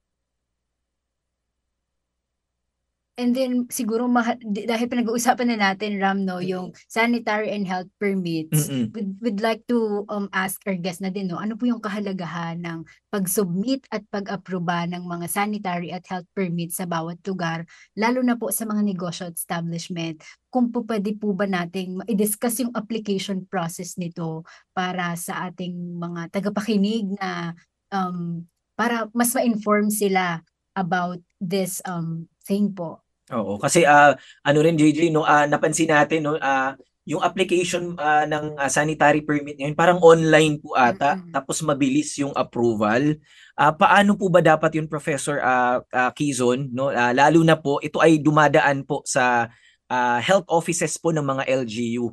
And then siguro dahil pinag-uusapan na natin, Ram, no, yung sanitary and health permits, we'd like to ask our guest na din, no, ano po yung kahalagahan ng pag-submit at pag-aproba ng mga sanitary at health permits sa bawat lugar, lalo na po sa mga negosyo at establishment. Kung po pwede po ba nating i-discuss yung application process nito para sa ating mga tagapakinig na para mas ma-inform sila about this thing po. Oo, kasi ano rin JJ, no, napansin natin, no, yung application ng sanitary permit ngayon parang online po ata, tapos mabilis yung approval. Paano po ba dapat yun, Professor Quezon, no? Lalo na po ito ay dumadaan po sa health offices po ng mga LGU.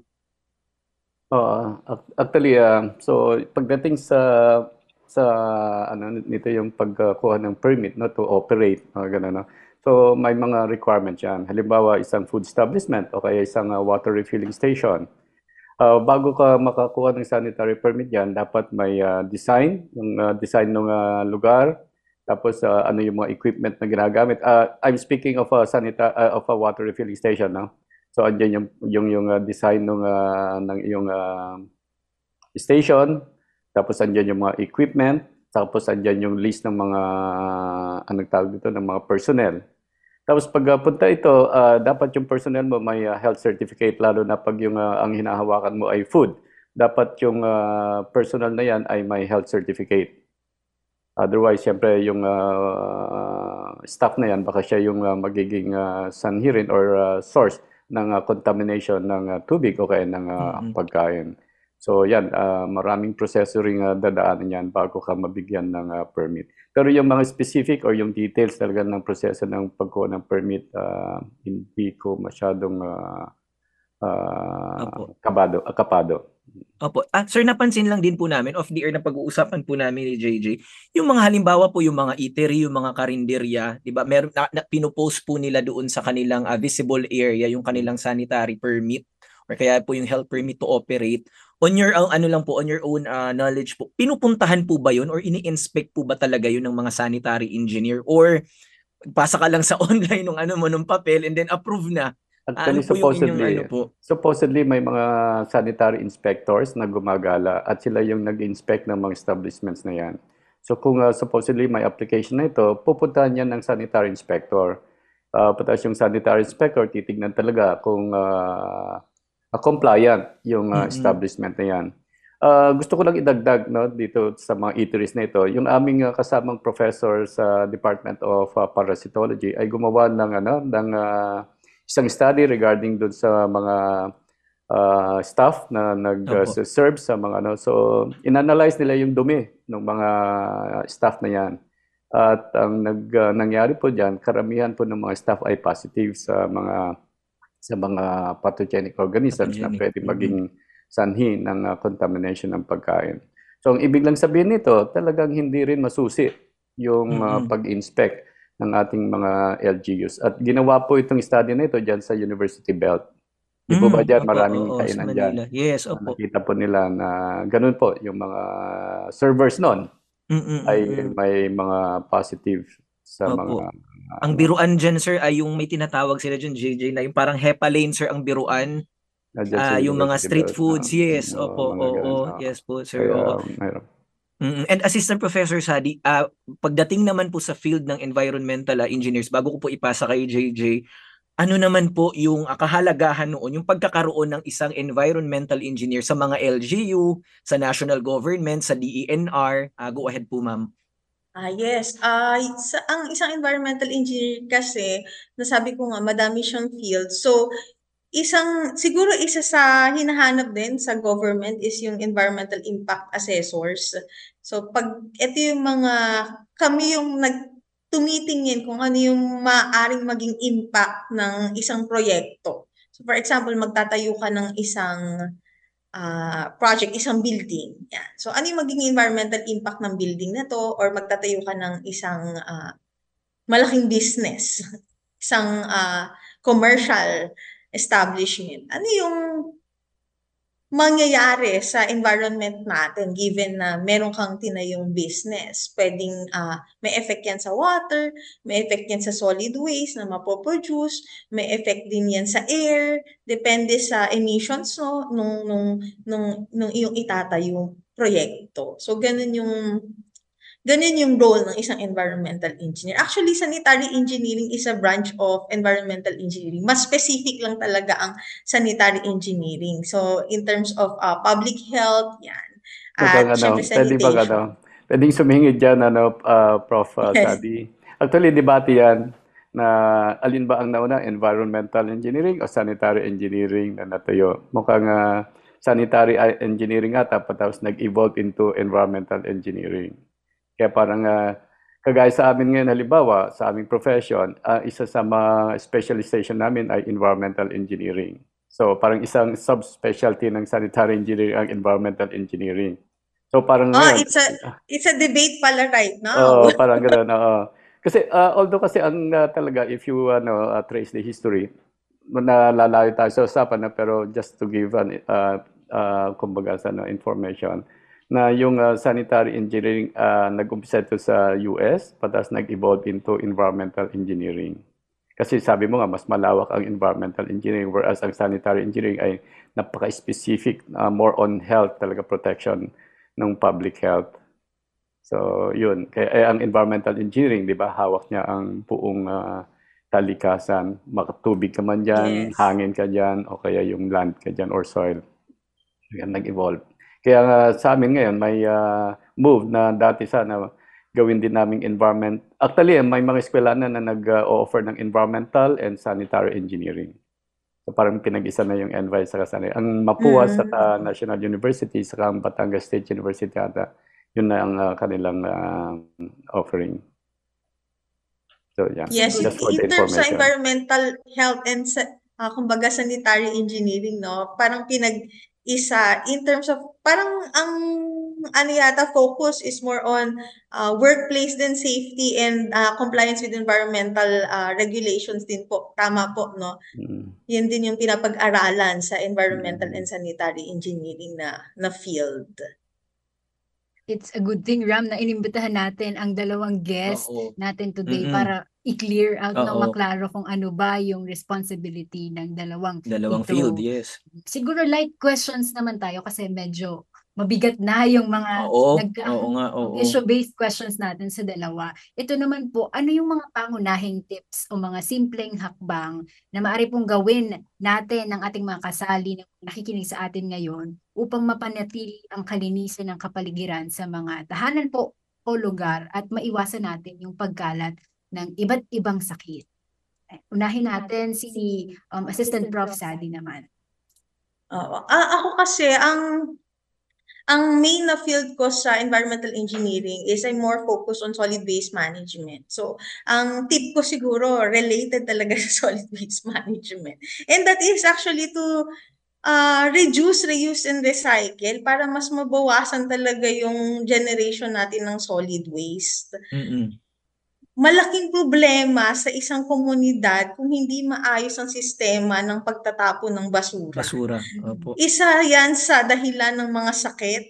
Actually, so pagdating sa ano nito yung pagkuha ng permit, no, to operate, ganun, no. So may mga requirements yan. Halimbawa, isang food establishment o kaya isang water refilling station. Bago ka makakuha ng sanitary permit yan, dapat may design, yung design ng lugar, tapos ano yung mga equipment na ginagamit. I'm speaking of a water refilling station, no? So andyan yung design ng iyong station, tapos andyan yung mga equipment, tapos andyan yung list ng mga anong tawag dito, ng mga personnel. Tapos pagpunta ito, dapat yung personnel mo may health certificate, lalo na pag yung ang hinahawakan mo ay food. Dapat yung personnel na yan ay may health certificate. Otherwise, siyempre yung staff na yan, baka siya yung magiging sanhi or source ng contamination ng tubig o kaya ng pagkain. So yan, maraming proseso ring dadaanan yan bago ka mabigyan ng permit. Pero yung mga specific or yung details talaga ng proseso ng pagkuha ng permit, hindi ko masyadong kapado. Opo. Sir, napansin lang din po namin, off the air na pag-uusapan po namin ni JJ, yung mga halimbawa po yung mga eatery, yung mga karinderya, di ba? Meron pinopost po nila doon sa kanilang visible area, yung kanilang sanitary permit or kaya po yung health permit to operate. On your on your own knowledge po, pinupuntahan po ba yun or ini-inspect po ba talaga yun ng mga sanitary engineer, or pasa ka lang sa online ng papel and then approve na? Actually, supposedly may mga sanitary inspectors na gumagala at sila yung nag-inspect ng mga establishments na yan. So kung supposedly may application na ito, pupuntahan yan ng sanitary inspector. Patas yung sanitary inspector, titignan talaga kung compliant yung establishment na yan. Gusto ko lang idagdag, no, dito sa mga eateries na ito, yung aming kasamang professor sa Department of Parasitology ay gumawa ng isang study regarding doon sa mga staff na nag-serve sa mga so inanalyze nila yung dumi ng mga staff na yan. At ang nangyari po diyan, karamihan po ng mga staff ay positive sa mga pathogenic organisms na pwede maging sanhi ng contamination ng pagkain. So ang ibig lang sabihin nito, talagang hindi rin masusi yung pag-inspect ng ating mga LGUs. At ginawa po itong study na ito dyan sa University Belt. Di po ba dyan? Maraming kainan dyan. Yes, opo. Nakita po nila na ganun po, yung mga servers nun ay may mga positive sa mga... Ang biruan dyan, sir, ay yung may tinatawag sila dyan, JJ, na yung parang HEPA lane, sir, ang biruan. Yung mga street foods, yes. Opo, yes po, sir. And Assistant Professor Sadi, pagdating naman po sa field ng environmental engineers, bago ko po ipasa kay JJ, ano naman po yung kahalagahan noon, yung pagkakaroon ng isang environmental engineer sa mga LGU, sa national government, sa DENR? Go ahead po, ma'am. Yes. Ang isang environmental engineer kasi, nasabi ko nga, madami siyang field. So, siguro isa sa hinahanap din sa government is yung environmental impact assessors. So, ito yung kami yung tumitingin kung ano yung maaaring maging impact ng isang proyekto. So, for example, magtatayo ka ng isang project, isang building. Yan. So, ano yung magiging environmental impact ng building na to, or magtatayo ka ng isang malaking business, isang commercial establishment. Ano yung mangyayari sa environment natin given na meron kang tinayong business? Pwedeng may effect yan sa water, may effect yan sa solid waste na mapoproduce, may effect din yan sa air, depende sa emissions nung iyong itatayong proyekto. So ganun yung role ng isang environmental engineer. Actually, sanitary engineering is a branch of environmental engineering. Mas specific lang talaga ang sanitary engineering. So, in terms of public health, yan. At syempre sanitation. Pwedeng sumingid dyan, Prof. Sadi. Actually, debate yan na alin ba ang nauna, environmental engineering o sanitary engineering na natuyo. Mukhang sanitary engineering ata, tapos nag-evolve into environmental engineering. Kaya parang kagaya sa amin ngayon, halimbawa, sa aming profession, isa sa mga specialization namin ay environmental engineering. So parang isang subspecialty ng sanitary engineering ang environmental engineering. So parang ngayon, it's a debate pala right now. Parang gano'n. Kasi although kasi ang talaga, if you trace the history, nalalayo tayo sa usapan na, pero just to give kumbaga information, na yung sanitary engineering nag-umpisa ito sa US, patas nag-evolve into environmental engineering. Kasi sabi mo nga, mas malawak ang environmental engineering, whereas ang sanitary engineering ay napaka-specific, more on health talaga, protection ng public health. So yun, kaya ang environmental engineering, di ba, hawak niya ang buong talikasan. Makatubig ka man dyan, yes, hangin ka dyan, o kaya yung land ka dyan or soil. Yan, nag-evolve. Kaya sa amin ngayon, may move na dati sana gawin din naming environment. Actually, may mga eskwelanan na nag-offer ng environmental and sanitary engineering. So parang pinag-isa na yung NVI sa sanitary. Ang Mapua sa National University, sa Batangas State University ata, yun na ang kanilang offering. So yeah. Yes, in terms sa environmental health and kumbaga sanitary engineering, no, parang isa in terms of parang ang yata focus is more on workplace din safety and compliance with environmental regulations din po. Tama po, no? Yan din yung pinapag-aralan sa environmental and sanitary engineering na field. It's a good thing, Ram, na inimbitahan natin ang dalawang guests natin today para i-clear out, maklaro kung ano ba yung responsibility ng dalawang field, yes. Siguro light questions naman tayo kasi medyo mabigat na yung mga issue-based questions natin sa dalawa. Ito naman po, ano yung mga pangunahing tips o mga simpleng hakbang na maaari pong gawin natin ng ating mga kasali na nakikinig sa atin ngayon upang mapanatili ang kalinisan ng kapaligiran sa mga tahanan po o lugar at maiwasan natin yung pagkalat ng iba't ibang sakit. Unahin natin si Assistant Prof. Sadi naman. Ako kasi, ang main na field ko sa environmental engineering is I'm more focused on solid waste management. So, ang tip ko siguro related talaga sa solid waste management. And that is actually to reduce, reuse, and recycle para mas mabawasan talaga yung generation natin ng solid waste. Malaking problema sa isang komunidad kung hindi maayos ang sistema ng pagtatapon ng basura. Opo. Isa yan sa dahilan ng mga sakit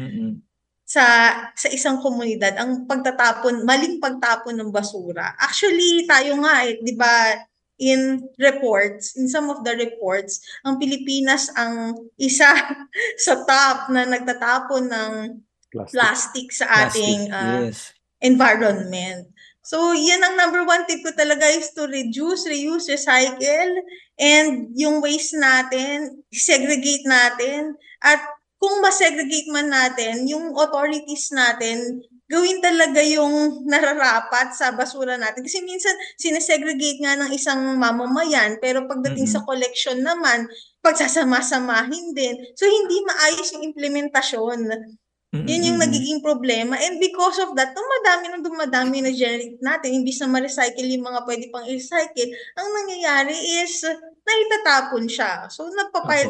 sa isang komunidad, ang maling pagtapon ng basura. Actually, tayo nga, di ba, in some of the reports, ang Pilipinas ang isa sa top na nagtatapon ng plastic sa ating environment. So, yan ang number one tip ko talaga is to reduce, reuse, recycle, and yung waste natin, segregate natin. At kung ma-segregate man natin, yung authorities natin, gawin talaga yung nararapat sa basura natin. Kasi minsan, sinesegregate nga ng isang mamamayan, pero pagdating sa collection naman, pagsasama-samahin din. So, hindi maayos yung implementasyon. Yun yung nagiging problema. And because of that, dumadami na generate natin, imbis na ma-recycle yung mga pwede pang i-recycle, ang nangyayari is naitatapon siya. So, nagpapile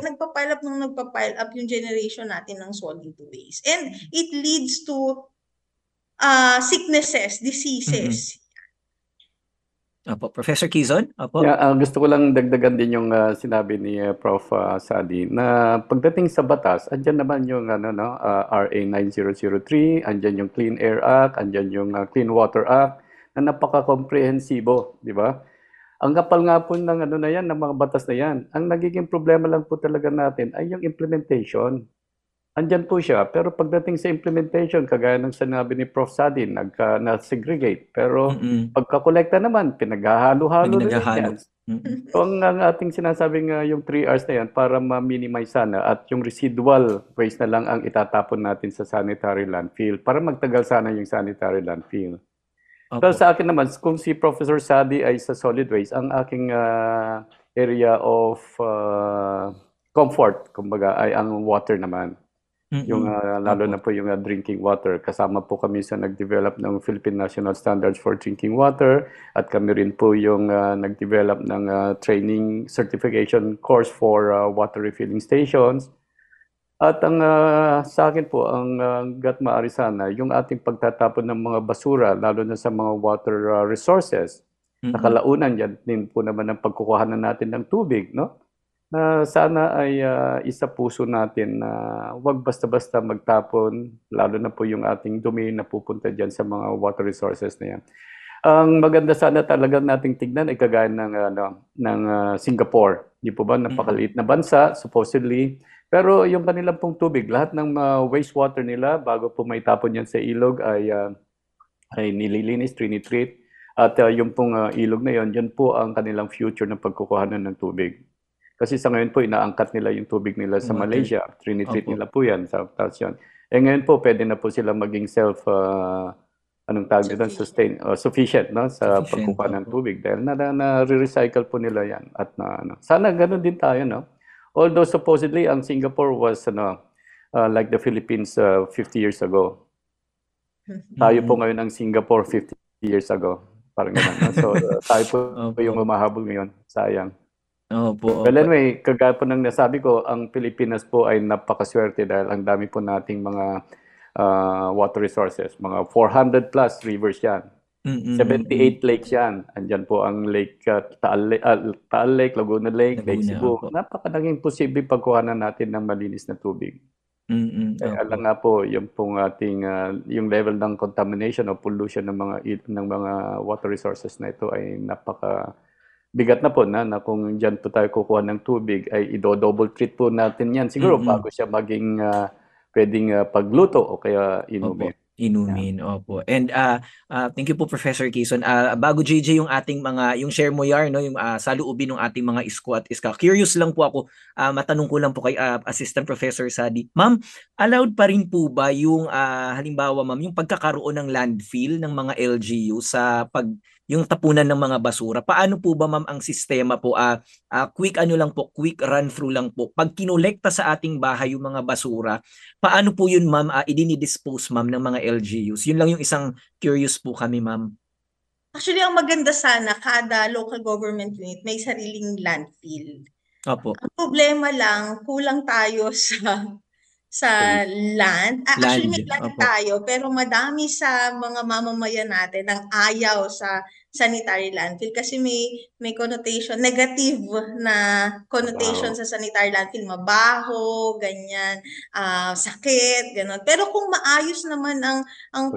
up yung generation natin ng solid waste. And it leads to sicknesses, diseases. Opo, Professor Quezon? Opo. Yeah, gusto ko lang dagdagan din yung sinabi ni Prof. Sadi na pagdating sa batas, andyan naman yung RA 9003, andyan yung Clean Air Act, andyan yung Clean Water Act na napaka-komprehensibo, di ba? Ang kapal nga po ng ng mga batas na yan. Ang nagiging problema lang po talaga natin ay yung implementation. Andyan po siya, pero pagdating sa implementation, kagaya ng sinabi ni Prof. Sadi, na-segregate. Pero pagkakolekta naman, pinaghahalo-halo rin yan. So ang ating sinasabing yung 3 hours na yan para ma-minimize sana at yung residual waste na lang ang itatapon natin sa sanitary landfill para magtagal sana yung sanitary landfill. Pero sa akin naman, kung si Professor Sadi ay sa solid waste, ang aking area of comfort, kumbaga, ay ang water naman. Yung lalo na po yung drinking water. Kasama po kami sa nag-develop ng Philippine National Standards for Drinking Water at kami rin po yung nag-develop ng training certification course for water refilling stations. At ang sa akin po, ang gat maaari sana, yung ating pagtatapon ng mga basura, lalo na sa mga water resources, nakalaunan yan din po naman ang pagkukuhanan natin ng tubig, no? Na sana ay isa puso natin na wag basta-basta magtapon, lalo na po yung ating dumi na pupunta dyan sa mga water resources na yan. Ang maganda sana talaga nating tignan ay kagaya ng Singapore. Di po ba? Napakaliit na bansa, supposedly. Pero yung kanilang pong tubig, lahat ng wastewater nila, bago po may tapon yan sa ilog, ay nililinis, trinitreat. At yung pong ilog na yon, yan po ang kanilang future ng pagkukuhanan ng tubig. Kasi sa ngayon po, inaangkat nila yung tubig nila sa Malaysia. Trinitreat nila po yan sa station. Ngayon po, pwede na po sila maging sufficient no? Sa pagkukuha ng tubig. Dahil na-recycle po nila yan. At sana ganun din tayo. No? Although supposedly, ang Singapore was like the Philippines 50 years ago. Tayo po ngayon ang Singapore 50 years ago. Parang ganun. No? So tayo po yung umahabol ngayon. Sayang. Well, anyway, kagaya po ng nasabi ko, ang Pilipinas po ay napakaswerte dahil ang dami po nating mga water resources. Mga 400 plus rivers yan. 78 lakes yan. Andyan po ang Lake Taal Lake, Laguna Lake, Lake Cebu. Napakadaging posibleng pagkuhanan natin ng malinis na tubig. Alam nga po, yung pong ating yung level ng contamination o pollution ng mga water resources na ito ay napaka bigat na po na kung dyan po tayo kukuha ng tubig ay i-double treat po natin yan. Siguro bago siya maging pwedeng pagluto o kaya inumin. Inumin, opo. And thank you po Professor Quezon. Bago JJ yung ating yung share mo yarn, no, yung saluubin ng ating mga isko at iska. Curious lang po ako, matanong ko lang po kay Assistant Professor Sadi. Ma'am, allowed pa rin po ba yung halimbawa ma'am, yung pagkakaroon ng landfill ng mga LGU sa yung tapunan ng mga basura? Paano po ba ma'am ang sistema po? Quick quick run through lang po. Pag kinolekta sa ating bahay yung mga basura, paano po yun ma'am idinidispose ma'am ng mga LGUs? Yun lang yung isang curious po kami ma'am. Actually, ang maganda sana, kada local government unit may sariling landfill. Opo. Ang problema lang, kulang tayo sa land. Actually, may land tayo, pero madami sa mga mamamayan natin ang ayaw sa sanitary landfill kasi may connotation, negative na connotation sa sanitary landfill, mabaho, ganyan, sakit, gano'n. Pero kung maayos naman ang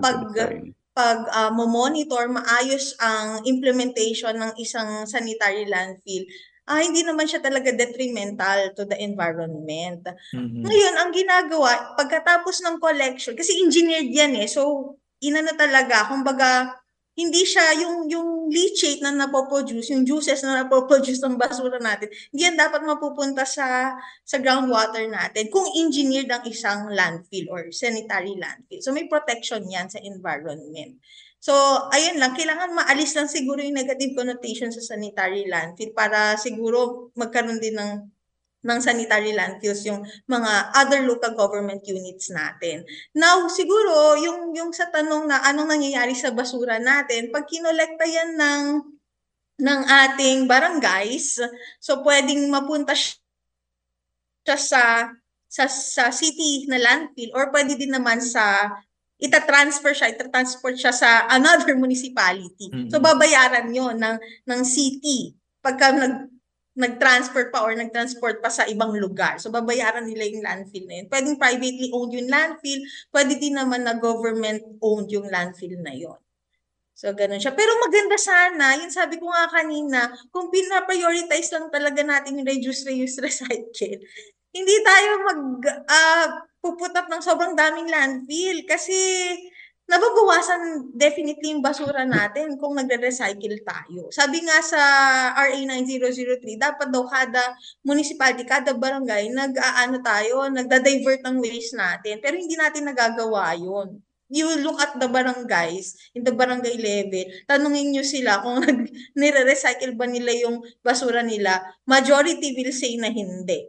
monitor, maayos ang implementation ng isang sanitary landfill, hindi naman siya talaga detrimental to the environment. Ngayon, ang ginagawa, pagkatapos ng collection, kasi engineered yan so, talaga, kumbaga, hindi siya yung leachate na napoproduce, yung juices na napoproduce ng basura natin, hindi yan dapat mapupunta sa groundwater natin kung engineered ang isang landfill or sanitary landfill. So may protection yan sa environment. So ayun lang, kailangan maalis lang siguro yung negative connotation sa sanitary landfill para siguro magkaroon din ng sanitary landfills yung mga other local government units natin. Now, siguro, yung sa tanong na anong nangyayari sa basura natin, pag kinolekta yan ng ating barangays, so pwedeng mapunta siya sa city na landfill or pwede din naman ita-transport siya sa another municipality. So babayaran yon ng city pagka nag-transport pa sa ibang lugar. So babayaran nila yung landfill na yun. Pwedeng privately owned yung landfill, pwede din naman na government owned yung landfill na yun. So ganun siya. Pero maganda sana, yung sabi ko nga kanina, kung pina-prioritize lang talaga natin yung reduce, reuse, recycle, hindi tayo puput up ng sobrang daming landfill kasi nababawasan definitely yung basura natin kung nagre-recycle tayo. Sabi nga sa RA 9003, dapat daw kada municipality, kada barangay, nagda-divert ng waste natin. Pero hindi natin nagagawa yun. You look at the barangays, in the barangay level, tanungin nyo sila kung nire-recycle ba nila yung basura nila. Majority will say na hindi.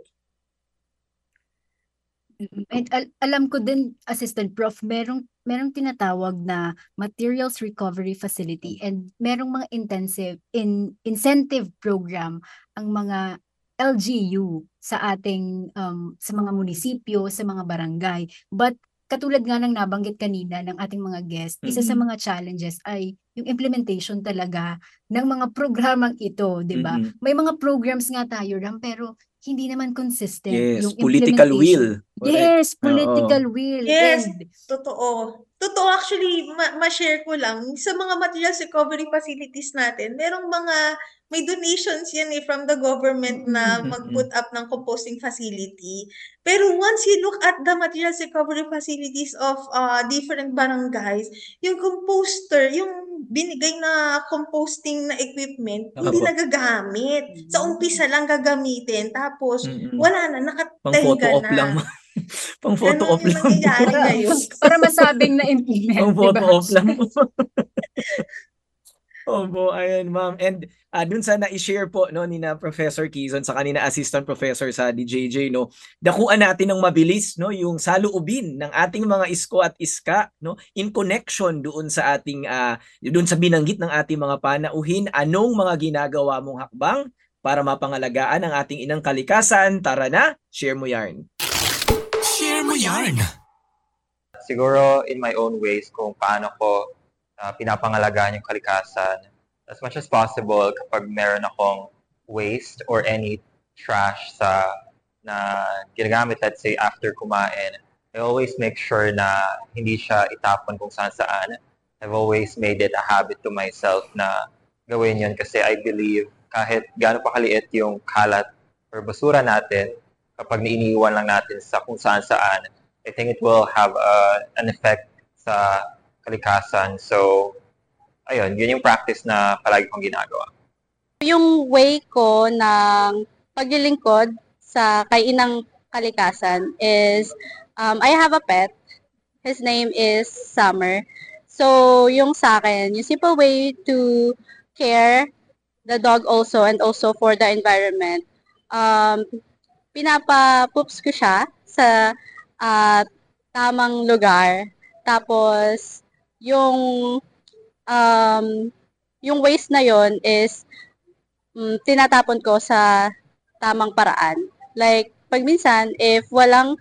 And alam ko din, Assistant Prof, merong tinatawag na materials recovery facility and merong mga incentive program ang mga LGU sa ating sa mga munisipyo, sa mga barangay. But katulad nga ng nabanggit kanina ng ating mga guest, isa sa mga challenges ay yung implementation talaga ng mga programang ito, 'di ba? May mga programs nga tayo, Ram, pero hindi naman consistent yung political will. Yes, political will. Yes, And totoo. Totoo, actually, ma-share ko lang, sa mga materials recovery facilities natin, may donations yan from the government na mag-put up ng composting facility. Pero once you look at the materials recovery facilities of different barangays, yung composter, yung binigay na composting na equipment, hindi nagagamit. Sa umpisa lang gagamitin, tapos wala na, nakatenga Pang-photo-op na. lang. Pang-photo-op Ganun yung lang. nangyayari ngayon. para masabing na-implement, Pang-photo-op diba? lang. Opo, ayan ma'am. And dun sa na-share po ni na Professor Quezon sa kanina Assistant Professor sa DJJ, dakuan natin ng mabilis yung saloobin ng ating mga isko at iska in connection doon sa ating doon sa binanggit ng ating mga panauhin. Anong mga ginagawa mong hakbang para mapangalagaan ang ating inang kalikasan? Tara na, share mo yarn. Share mo yarn. Siguro in my own ways kung paano ko pinapangalagaan yung kalikasan. As much as possible, kapag meron akong waste or any trash na ginagamit, let's say, after kumain, I always make sure na hindi siya itapon kung saan. I've always made it a habit to myself na gawin yun kasi I believe kahit gaano pa kaliit yung kalat or basura natin, kapag iniiwan lang natin sa kung saan, I think it will have an effect sa kalikasan. So, ayun, yun yung practice na palagi kong ginagawa. Yung way ko ng paglilingkod sa kay inang kalikasan is, I have a pet. His name is Summer. So, yung sa akin, yung simple way to care the dog also and also for the environment, pinapa-poops ko siya sa tamang lugar. Tapos, yung waste na yon is tinatapon ko sa tamang paraan. Like, pag minsan, if walang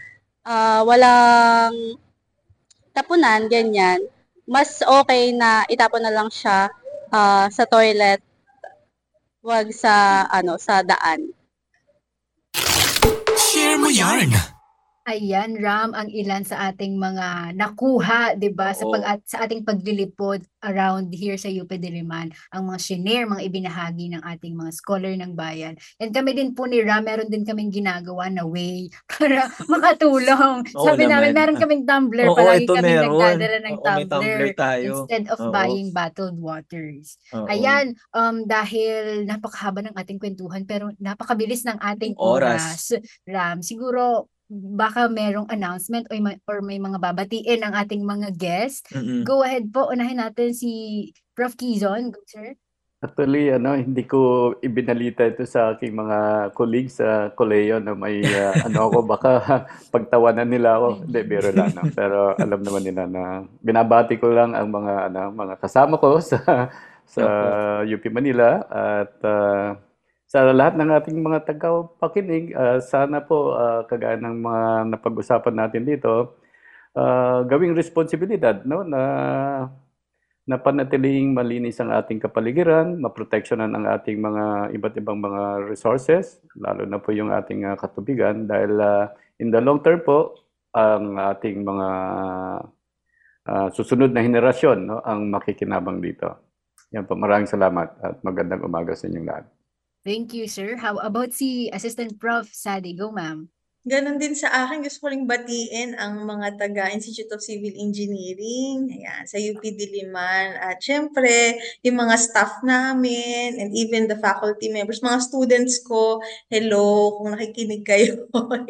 tapunan, ganyan, mas okay na itapon na lang siya sa toilet, wag sa sa daan. Share mo yarn. Ayan, Ram, ang ilan sa ating mga nakuha, 'di ba, sa ating paglilipod around here sa UP Diliman, ang mga shinare, mga ibinahagi ng ating mga scholar ng bayan. And kami din po ni Ram, meron din kaming ginagawa na way para makatulong. Sabi namin, meron kaming tumbler, palagi kaming nagdadala ng tumbler instead of buying bottled waters. Ayan, dahil napakahaba ng ating kwentuhan pero napakabilis ng ating oras, Ram, siguro baka merong announcement or may mga babatiin ng ating mga guest. Go ahead po, unahin natin si Prof. Quizon. Go, sir. Actually, hindi ko ibinalita ito sa aking mga colleagues sa koleyo na may ako, baka pagtawanan nila ako. Hindi, biro lang. No? Pero alam naman nila na binabati ko lang ang mga kasama ko sa UP Manila at sa lahat ng ating mga tagapakinig, sana po kagaya ng mga napag-usapan natin dito, gawing responsibilidad, no, na panatiling malinis ang ating kapaligiran, maproteksyonan ang ating mga iba't ibang mga resources, lalo na po yung ating katubigan dahil in the long term po ang ating mga susunod na henerasyon, no, ang makikinabang dito. Yan po, maraming salamat at magandang umaga sa inyong lahat. Thank you, sir. How about si Assistant Prof. Sadi? Go, ma'am. Ganon din sa akin. Gusto ko ring batiin ang mga taga-Institute of Civil Engineering, ayan, sa UP Diliman. At syempre, yung mga staff namin and even the faculty members, mga students ko, hello, kung nakikinig kayo.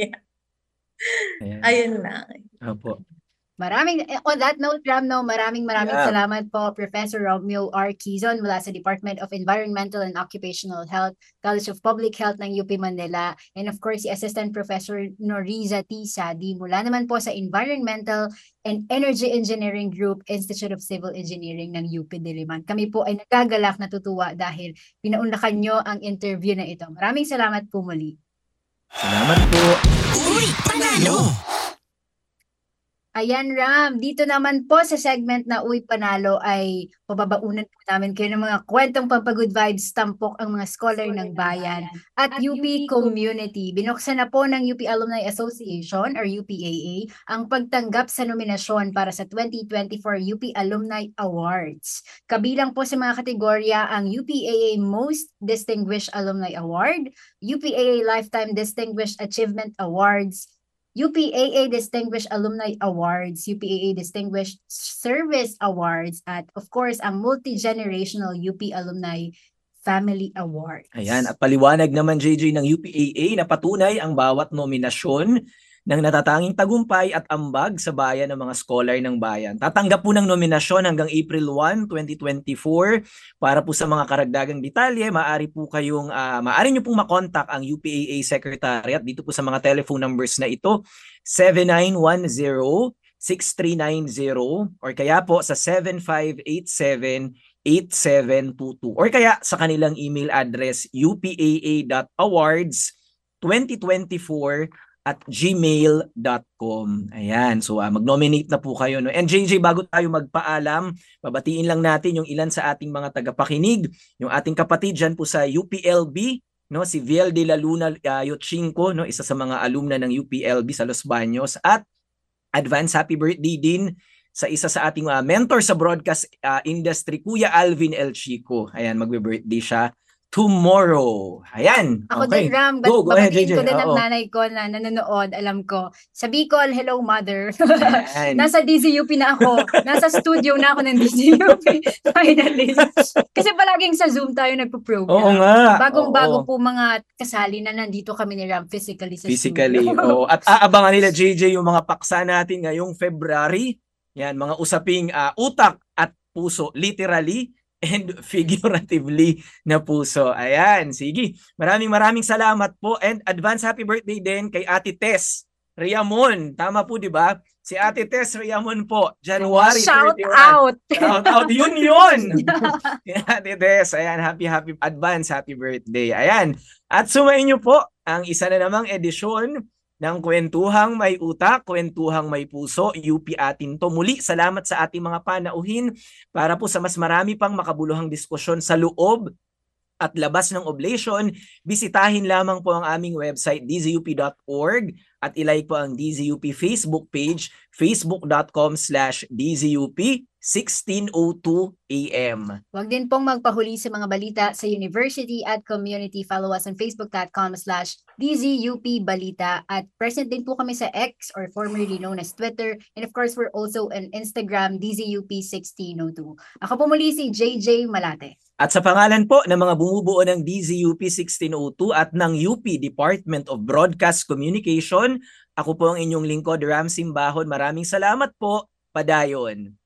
Ayun na. Opo. On that note, Ram, maraming salamat po, Professor Romeo R. Quizon mula sa Department of Environmental and Occupational Health, College of Public Health ng UP Manila, and of course, si Assistant Professor Noriza T. Sadi mula naman po sa Environmental and Energy Engineering Group, Institute of Civil Engineering ng UP Diliman. Kami po ay nagagalak, natutuwa dahil pinaunlakan nyo ang interview na ito. Maraming salamat po muli. Salamat po. Uy, panalo! Ayan, Ram. Dito naman po sa segment na Uy Panalo ay pababaunan po namin kayo ng mga kwentong pampagood vibes, tampok ang mga scholar ng bayan at UP Community. Binuksan na po ng UP Alumni Association or UPAA ang pagtanggap sa nominasyon para sa 2024 UP Alumni Awards. Kabilang po sa mga kategorya ang UPAA Most Distinguished Alumni Award, UPAA Lifetime Distinguished Achievement Awards, UPAA Distinguished Alumni Awards, UPAA Distinguished Service Awards, at of course, ang Multi-Generational UP Alumni Family Award. Ayan, at paliwanag naman, JJ, ng UPAA na patunay ang bawat nominasyon ng natatanging tagumpay at ambag sa bayan ng mga scholar ng bayan. Tatanggap po ng nominasyon hanggang April 1, 2024. Para po sa mga karagdagang detalye, maaari nyo pong makontak ang UPAA Secretariat dito po sa mga telephone numbers na ito, 7910-6390 or kaya po sa 7587-8722 or kaya sa kanilang email address upaa.awards2024@gmail.com. Ayan, so mag-nominate na po kayo. No? And JJ, bago tayo magpaalam, babatiin lang natin yung ilan sa ating mga tagapakinig, yung ating kapatid dyan po sa UPLB, no, si Viel de la Luna Yotchinko, no, isa sa mga alumna ng UPLB sa Los Baños, at advance happy birthday din sa isa sa ating mentor sa broadcast industry, Kuya Alvin El Chico. Ayan, magbe-birthday siya tomorrow. Ayan. Ako okay. din, Ram. Go ahead, JJ. Ko din ang nanay ko na nanonood. Alam ko. Sa Bicol, hello, mother. Ayan. Nasa DZUP na ako. Nasa studio na ako ng DZUP. Finally. Kasi palaging sa Zoom tayo nagpo-program. Oo nga. Bagong-bago po mga kasali na nandito kami ni Ram physically sa physically. studio. At aabangan nila, JJ, yung mga paksa natin ngayong February. Yan, mga usaping utak at puso. Literally and figuratively na puso. Ayan, sige. Maraming salamat po and advance happy birthday din kay Ate Tess Riamon. Tama po, di ba? Si Ate Tess Riamon po, January 31. Shout out! Shout out! Yun! Ate Tess, ayan, happy advance happy birthday. Ayan. At sumayin nyo po ang isa na namang edisyon ng Kwentuhang May Utak, Kwentuhang May Puso, UP atin to. Muli, salamat sa ating mga panauhin para po sa mas marami pang makabuluhang diskusyon sa loob at labas ng oblation. Bisitahin lamang po ang aming website, dzup.org at ilike po ang DZUP Facebook page, facebook.com/DZUP 1602 AM. Huwag din pong magpahuli sa mga balita sa university at community. Follow us on facebook.com/DZUP Balita. At present din po kami sa X or formerly known as Twitter. And of course, we're also on Instagram, DZUP 1602. Ako po muli si JJ Malate. At sa pangalan po ng mga bumubuo ng DZUP 1602 at ng UP Department of Broadcast Communication, ako po ang inyong lingkod, Ram Simbahon. Maraming salamat po. Padayon.